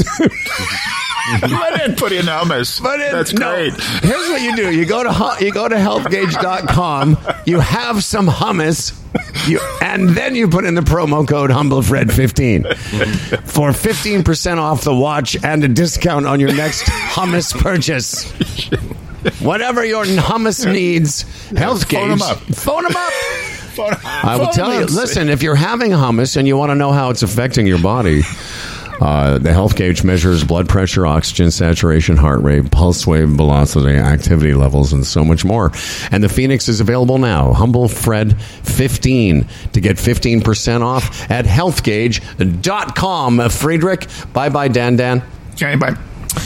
I didn't put in hummus. But it, That's no, great. Here's what you do: you go to hu- you go to health gauge dot com, you have some hummus, you, and then you put in the promo code humble fred fifteen for fifteen percent off the watch and a discount on your next hummus purchase. Whatever your hummus needs, Health Gauge. Phone them up. Phone them up. Phone, I will phone tell you, them. listen, if you're having hummus and you want to know how it's affecting your body, uh, the Health Gauge measures blood pressure, oxygen saturation, heart rate, pulse wave velocity, activity levels, and so much more. And the Phoenix is available now. Humble Fred fifteen to get fifteen percent off at health gauge dot com. Friedrich, bye-bye, Dan Dan. Okay, bye.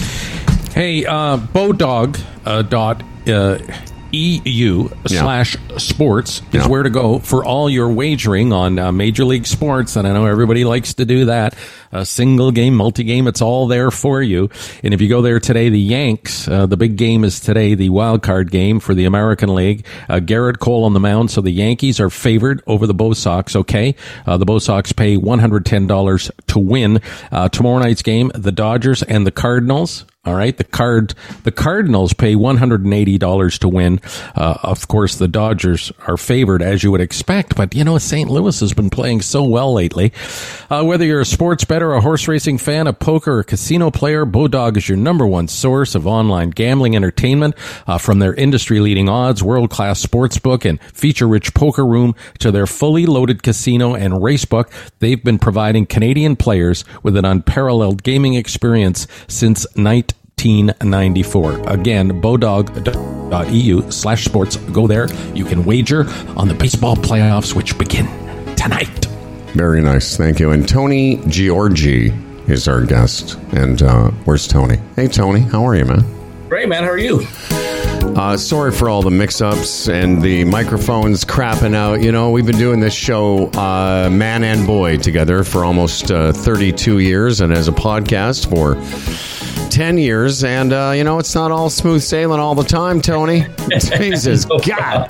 Hey, uh, Bodog uh, dot uh, E U slash sports is Yeah. where to go for all your wagering on uh, Major League Sports. And I know everybody likes to do that. A single game, multi-game, it's all there for you. And if you go there today, the Yanks, uh, the big game is today, the wild card game for the American League. Uh, Garrett Cole on the mound, so the Yankees are favored over the Bo Sox, okay? Uh, the Bo Sox pay one hundred ten dollars to win. Uh, tomorrow night's game, the Dodgers and the Cardinals. All right, the card the Cardinals pay one hundred eighty dollars to win. Uh, of course, the Dodgers are favored, as you would expect, but you know, Saint Louis has been playing so well lately. Uh, whether you're a sports bettor, a horse racing fan, a poker or casino player, Bodog is your number one source of online gambling entertainment. Uh, from their industry-leading odds, world-class sportsbook, and feature-rich poker room to their fully loaded casino and racebook, they've been providing Canadian players with an unparalleled gaming experience since nineteen ninety-four. Again, bodog dot e u slash sports. Go there. You can wager on the baseball playoffs, which begin tonight. Very nice. Thank you. And Tony Giorgi is our guest. And uh, where's Tony? Hey, Tony. How are you, man? Great, man. How are you? Uh, sorry for all the mix-ups and the microphones crapping out. You know, we've been doing this show, uh, man and boy, together for almost uh, thirty-two years, and as a podcast for ten years. And, uh, you know, it's not all smooth sailing all the time, Tony. Jesus, God.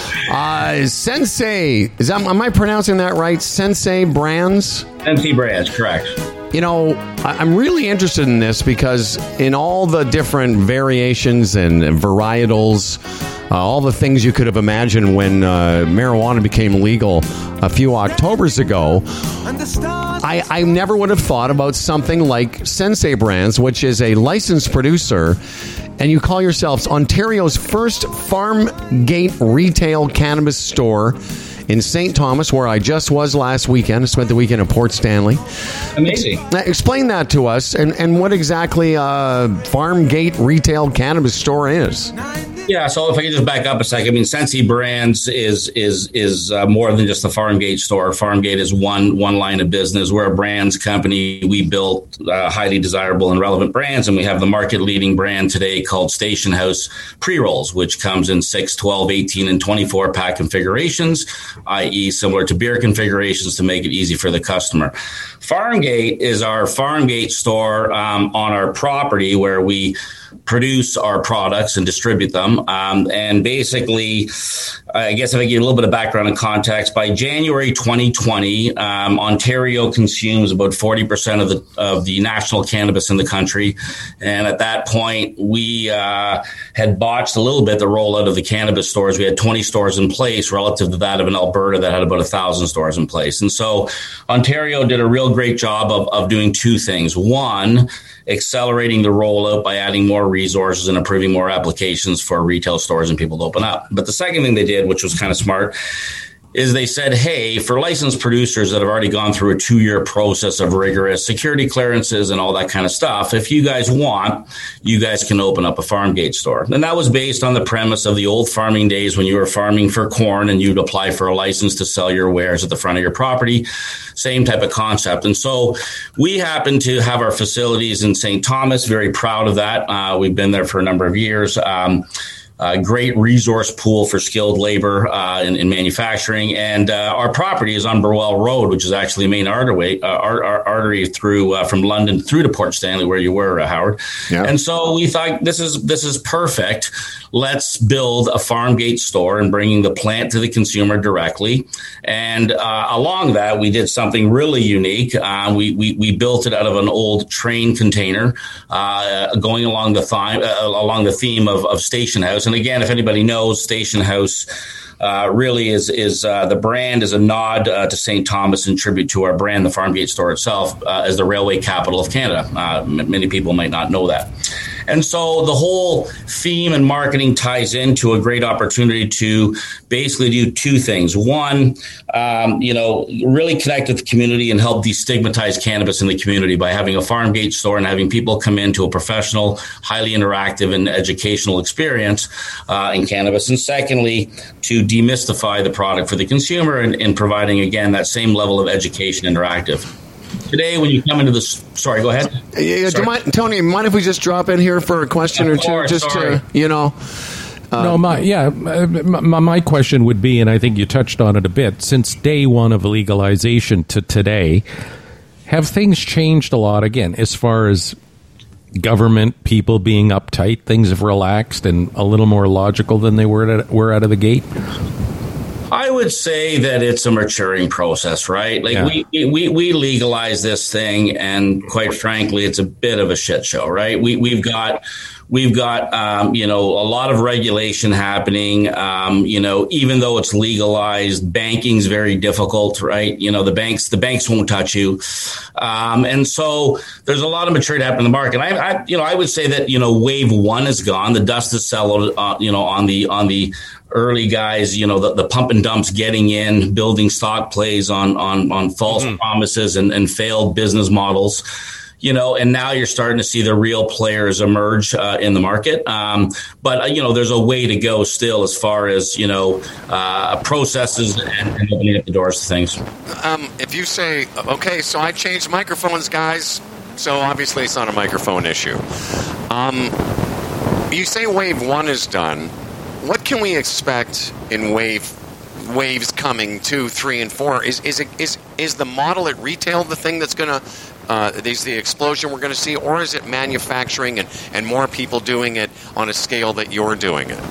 Uh, Sensei, is that, am I pronouncing that right? Sensei Brands? Sensei Brands, correct. You know, I'm really interested in this because in all the different variations and varietals, uh, all the things you could have imagined when uh, marijuana became legal a few Octobers ago, I, I never would have thought about something like Sensei Brands, which is a licensed producer, and you call yourselves Ontario's first farm gate retail cannabis store in Saint Thomas, where I just was last weekend. I spent the weekend at Port Stanley. Amazing. Ex- explain that to us, and, and what exactly uh, Farm Gate Retail Cannabis Store is. Yeah, so if I could just back up a second, I mean, Sensei Brands is is is uh, more than just the Farm Gate store. Farm Gate is one one line of business. We're a brands company. We built uh, highly desirable and relevant brands, and we have the market leading brand today called Station House Pre-Rolls, which comes in six, twelve, eighteen, and twenty-four pack configurations, that is similar to beer configurations to make it easy for the customer. Farm Gate is our Farm Gate store um, on our property where we produce our products and distribute them. Um, and basically, I guess if I give you a little bit of background and context, by January twenty twenty, um, Ontario consumes about forty percent of the of the national cannabis in the country. And at that point, we uh, had botched a little bit the rollout of the cannabis stores. We had twenty stores in place relative to that of an Alberta that had about one thousand stores in place. And so Ontario did a real great job of, of doing two things. One, accelerating the rollout by adding more resources and approving more applications for retail stores and people to open up. But the second thing they did, which was kind of smart, is they said, hey, for licensed producers that have already gone through a two-year process of rigorous security clearances and all that kind of stuff, if you guys want, you guys can open up a farm gate store. And that was based on the premise of the old farming days when you were farming for corn and you'd apply for a license to sell your wares at the front of your property. Same type of concept. And so we happen to have our facilities in Saint Thomas, very proud of that. Uh, we've been there for a number of years. Um, A great resource pool for skilled labor uh, in, in manufacturing. And uh, our property is on Burwell Road, which is actually a main artery, uh, artery through uh, from London through to Port Stanley, where you were, uh, Howard. Yeah. And so we thought this is this is perfect. Let's build a farm gate store and bringing the plant to the consumer directly. And uh, along that, we did something really unique. Uh, we, we we built it out of an old train container, uh, going along the theme uh, along the theme of, of Station House. And again, if anybody knows, Station House uh, really is is uh, the brand is a nod uh, to Saint Thomas in tribute to our brand, the Farmgate store itself, uh, as the railway capital of Canada. Uh, m- many people might not know that. And so the whole theme and marketing ties into a great opportunity to basically do two things. One, um, you know, really connect with the community and help destigmatize cannabis in the community by having a farm gate store and having people come into a professional, highly interactive and educational experience uh, in cannabis. And secondly, to demystify the product for the consumer and, and providing, again, that same level of education interactive. Today, when you come into this, sorry, go ahead. Yeah, do you mind, Tony, mind if we just drop in here for a question Of or two, course, just sorry. to, you know? Uh, no, my yeah, my, my question would be, and I think you touched on it a bit. Since day one of legalization to today, have things changed a lot again as far as government, people being uptight? Things have relaxed and a little more logical than they were at, were out of the gate. I would say that it's a maturing process, right? Like Yeah. we, we we legalize this thing, and quite frankly, it's a bit of a shit show, right? We we've got we've got um, you know a lot of regulation happening. Um, you know, even though it's legalized, banking's very difficult, right? You know, the banks the banks won't touch you, um, and so there's a lot of maturity happening in the market. I, I you know I would say that you know wave one is gone. The dust has settled, uh, you know, on the on the early guys, you know, the, the pump and dumps getting in, building stock plays on on on false mm-hmm. promises and, and failed business models, you know, and now you're starting to see the real players emerge uh, in the market. Um, but, uh, you know, there's a way to go still as far as, you know, uh, processes and, and opening up the doors to things. Um, if you say, okay, so I changed microphones, guys, so obviously it's not a microphone issue. Um, you say wave one is done. What can we expect in wave waves coming two, three, and four? Is is it, is is the model at retail the thing that's going to uh, is the explosion we're going to see, or is it manufacturing and, and more people doing it on a scale that you're doing it?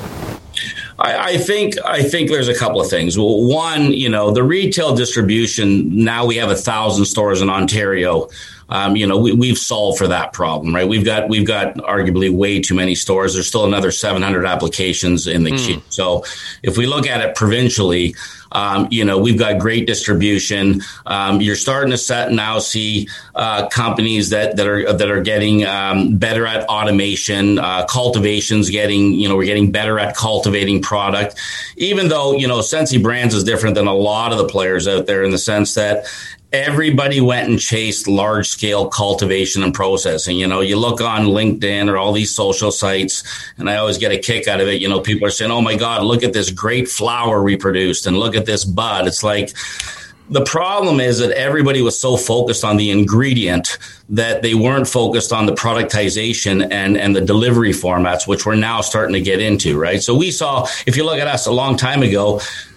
I, I think I think there's a couple of things. Well, one, you know, the retail distribution. Now we have a thousand stores in Ontario. Um, you know, we, we've solved for that problem, right? We've got we've got arguably way too many stores. There's still another seven hundred applications in the mm. queue. So if we look at it provincially, um, you know, we've got great distribution. Um, you're starting to set now see uh, companies that that are that are getting um, better at automation, uh, cultivation's getting, you know, we're getting better at cultivating product. Even though, you know, Sensi Brands is different than a lot of the players out there in the sense that everybody went and chased large scale cultivation and processing. You know, you look on LinkedIn or all these social sites, and I always get a kick out of it. You know, people are saying, oh my God, look at this great flower we produced and look at this bud. It's like, the problem is that everybody was so focused on the ingredient that they weren't focused on the productization and, and the delivery formats, which we're now starting to get into, right? So we saw, if you look at us a long time ago,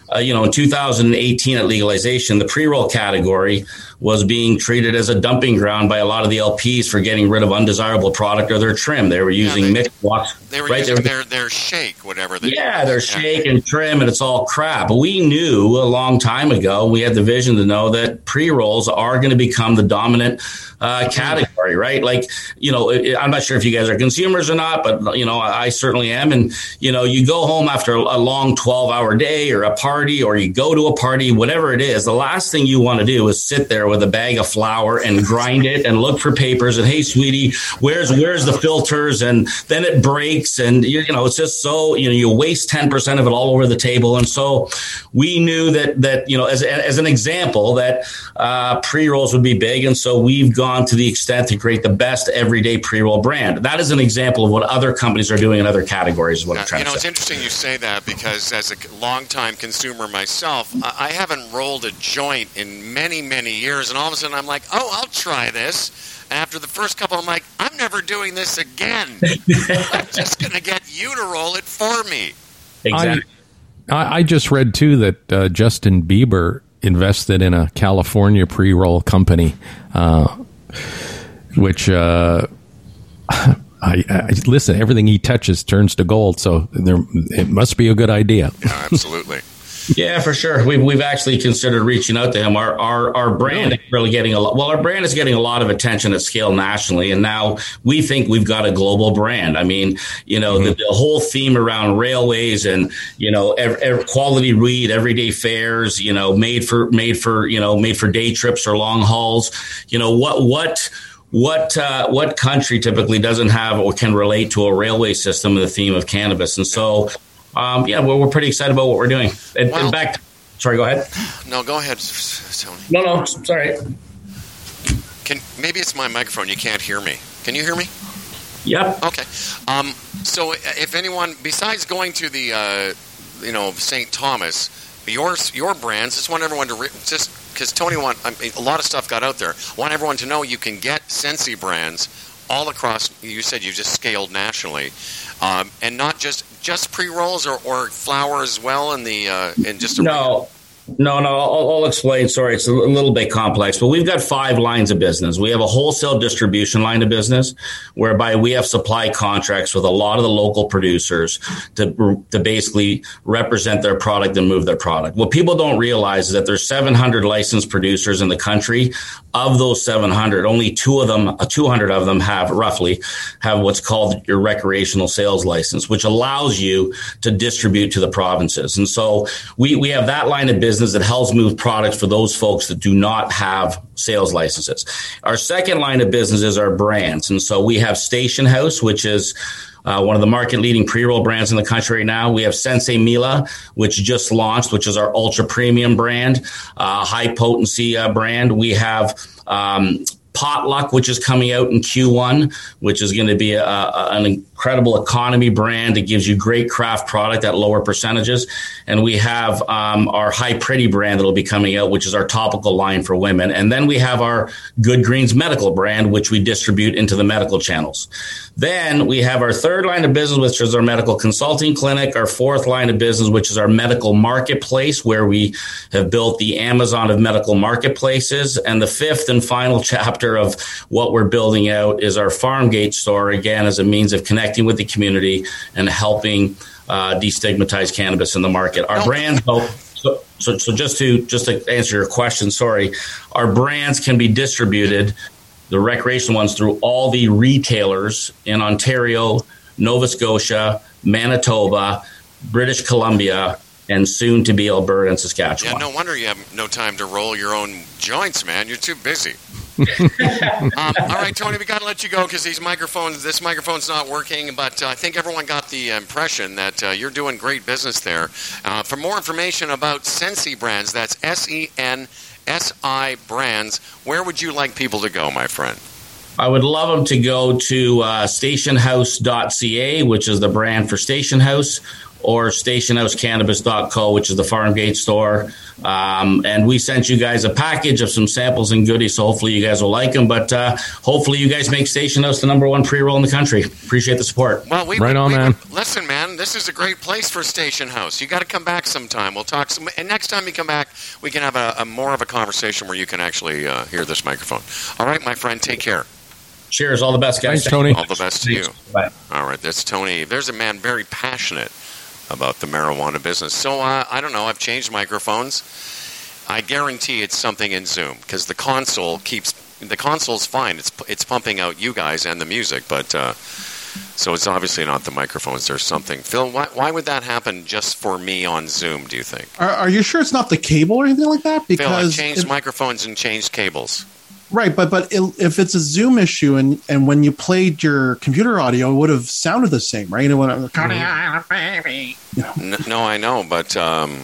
uh, you know, in two thousand eighteen at legalization, the pre-roll category was being treated as a dumping ground by a lot of the L Ps for getting rid of undesirable product or their trim. They were using yeah, they, mixed blocks. They were right? using they were, their, their shake, whatever. They yeah, their shake and trim, and it's all crap. But we knew a long time ago, we had the vision to know that pre-rolls are going to become the dominant uh, category, right? Like, you know, I'm not sure if you guys are consumers or not, but, you know, I certainly am. And, you know, you go home after a long twelve-hour day or a party, or you go to a party, whatever it is, the last thing you want to do is sit there with a bag of flour and grind it and look for papers and, hey, sweetie, where's where's the filters? And then it breaks, and, you, you know, it's just so, you know, you waste ten percent of it all over the table. And so we knew that, that you know, as, as an example, that uh, pre-rolls would be big. And so we've gone to the extent to create the best everyday pre-roll brand. That is an example of what other companies are doing in other categories, is what now, I'm trying you know, to say. it's interesting you say that, because as a longtime consumer myself, I haven't rolled a joint in many, many years, and all of a sudden I'm like, oh, I'll try this. And after the first couple, I'm like, I'm never doing this again. I'm just going to get you to roll it for me. Exactly. I, I just read, too, that uh, Justin Bieber invested in a California pre-roll company, uh, which... Uh, I, I listen. Everything he touches turns to gold. So there, it must be a good idea. Yeah, absolutely. Yeah, for sure. We've we've actually considered reaching out to him. Our our our brand is really getting a lot. Well, our brand is getting a lot of attention at scale nationally, and now we think we've got a global brand. I mean, you know, mm-hmm. the, the whole theme around railways and, you know, ev- ev- quality weed, everyday fares, you know, made for made for you know made for day trips or long hauls. You know what what. What uh, what country typically doesn't have or can relate to a railway system in the theme of cannabis? And so, um, yeah, we're, we're pretty excited about what we're doing. And, well, in fact, sorry, go ahead. No, go ahead, Tony. No, no, sorry. Can maybe it's my microphone. You can't hear me. Can you hear me? Yep. Okay. Um, so, if anyone besides going to the, uh, you know, Saint Thomas, your your brands, just want everyone to re- just. Because Tony want I mean, a lot of stuff got out there. Want everyone to know you can get Sensi brands all across. You said you just scaled nationally, um, and not just just pre rolls or, or flour as well. In the uh, in just a no. No, no, I'll, I'll explain. Sorry, it's a little bit complex, but we've got five lines of business. We have a wholesale distribution line of business, whereby we have supply contracts with a lot of the local producers to to basically represent their product and move their product. What people don't realize is that there's seven hundred licensed producers in the country. Of those seven hundred, only two of them, uh, two hundred of them have roughly have what's called your recreational sales license, which allows you to distribute to the provinces. And so we we have that line of business that helps move products for those folks that do not have sales licenses. Our second line of business is our brands. And so we have Station House, which is uh, one of the market leading pre-roll brands in the country right now. We have Sensei Mila, which just launched, which is our ultra premium brand, uh, high potency uh, brand. We have um, Potluck, which is coming out in Q one, which is going to be a, a, an incredible economy brand. It gives you great craft product at lower percentages. And we have um, our High Pretty brand that will be coming out, which is our topical line for women. And then we have our Good Greens medical brand, which we distribute into the medical channels. Then we have our third line of business, which is our medical consulting clinic, our fourth line of business, which is our medical marketplace, where we have built the Amazon of medical marketplaces. And the fifth and final chapter of what we're building out is our Farmgate store, again, as a means of connecting with the community and helping uh, destigmatize cannabis in the market. Our brands, though, so, so, so just to just to answer your question, sorry, our brands can be distributed, the recreational ones, through all the retailers in Ontario, Nova Scotia, Manitoba, British Columbia, and soon to be Alberta and Saskatchewan. Yeah, no wonder you have no time to roll your own joints, man. You're too busy. um, all right, Tony, we got to let you go because these microphones, this microphone's not working. But uh, I think everyone got the impression that uh, you're doing great business there. Uh, for more information about Sensi Brands, that's S E N S I Brands, where would you like people to go, my friend? I would love them to go to uh, station house dot c a, which is the brand for Station House, or station house cannabis dot co, which is the Farmgate store. Um, and we sent you guys a package of some samples and goodies, so hopefully you guys will like them. But uh, hopefully you guys make Station House the number one pre-roll in the country. Appreciate the support. Well, we right would, on, we man. Would, listen, man, this is a great place for Station House. You got to come back sometime. We'll talk some, and next time you come back, we can have a, a more of a conversation where you can actually uh, hear this microphone. All right, my friend, take care. Cheers. All the best, guys. Thanks, Tony. All the best to you. Bye. All right, that's Tony. There's a man very passionate about the marijuana business. So, uh, I don't know, I've changed microphones. I guarantee it's something in Zoom, because the console keeps, the console's fine. It's it's pumping out you guys and the music, but, uh, so it's obviously not the microphones. There's something. Phil, why, why would that happen just for me on Zoom, do you think? Are, are you sure it's not the cable or anything like that? Phil, I've Because changed it- microphones and changed cables. Right, but but it, if it's a Zoom issue and, and when you played your computer audio, it would have sounded the same, right? It would have, you know. N- no, I know, but um,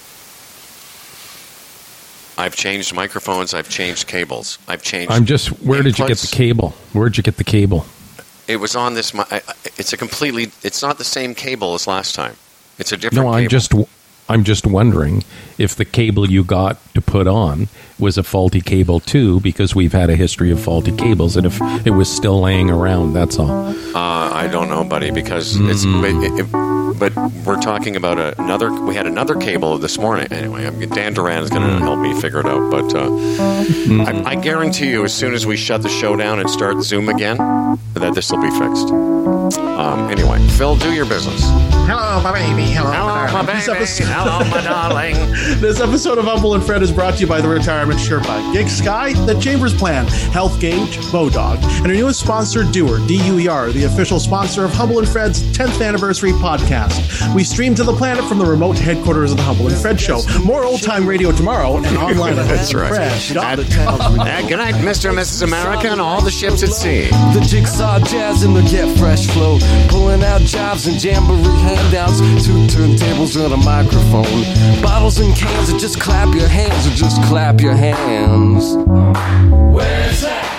I've changed microphones. I've changed cables. I've changed. I'm just. Where did you get the inputs. cable? Where'd you get the cable? It was on this. mi- I- I- It's a completely. It's not the same cable as last time. It's a different. No, I'm cable. just. I'm just wondering if the cable you got to put on was a faulty cable too, because we've had a history of faulty cables, and if it was still laying around, that's all. Uh, I don't know, buddy, because it's. It, it, but we're talking about a, another. We had another cable this morning. Anyway, I'm, Dan Duran is going to help me figure it out. But uh, I, I guarantee you, as soon as we shut the show down and start Zoom again, that this will be fixed. Um, anyway, Phil, do your business. Hello, my baby. Hello, Hello, my This baby. episode- Hello, my darling. This episode of Humble and Fred is brought to you by the Retirement Sherpa, Gig Sky, The Chambers Plan, Health Gauge, Bodog, and our newest sponsor, Doer, D U E R, the official sponsor of Humble and Fred's tenth anniversary podcast. We stream to the planet from the remote headquarters of the Humble and Fred Show. More old-time radio tomorrow and online at That's right. Fred. Uh, good night, Mister and Missus America, and all the ships at sea. The jigsaw jazz and the get fresh flow, pulling out jobs and jamboree handouts, two turntables and a microphone, bottles and cans, and just clap your hands, or just clap your hands. Where's that?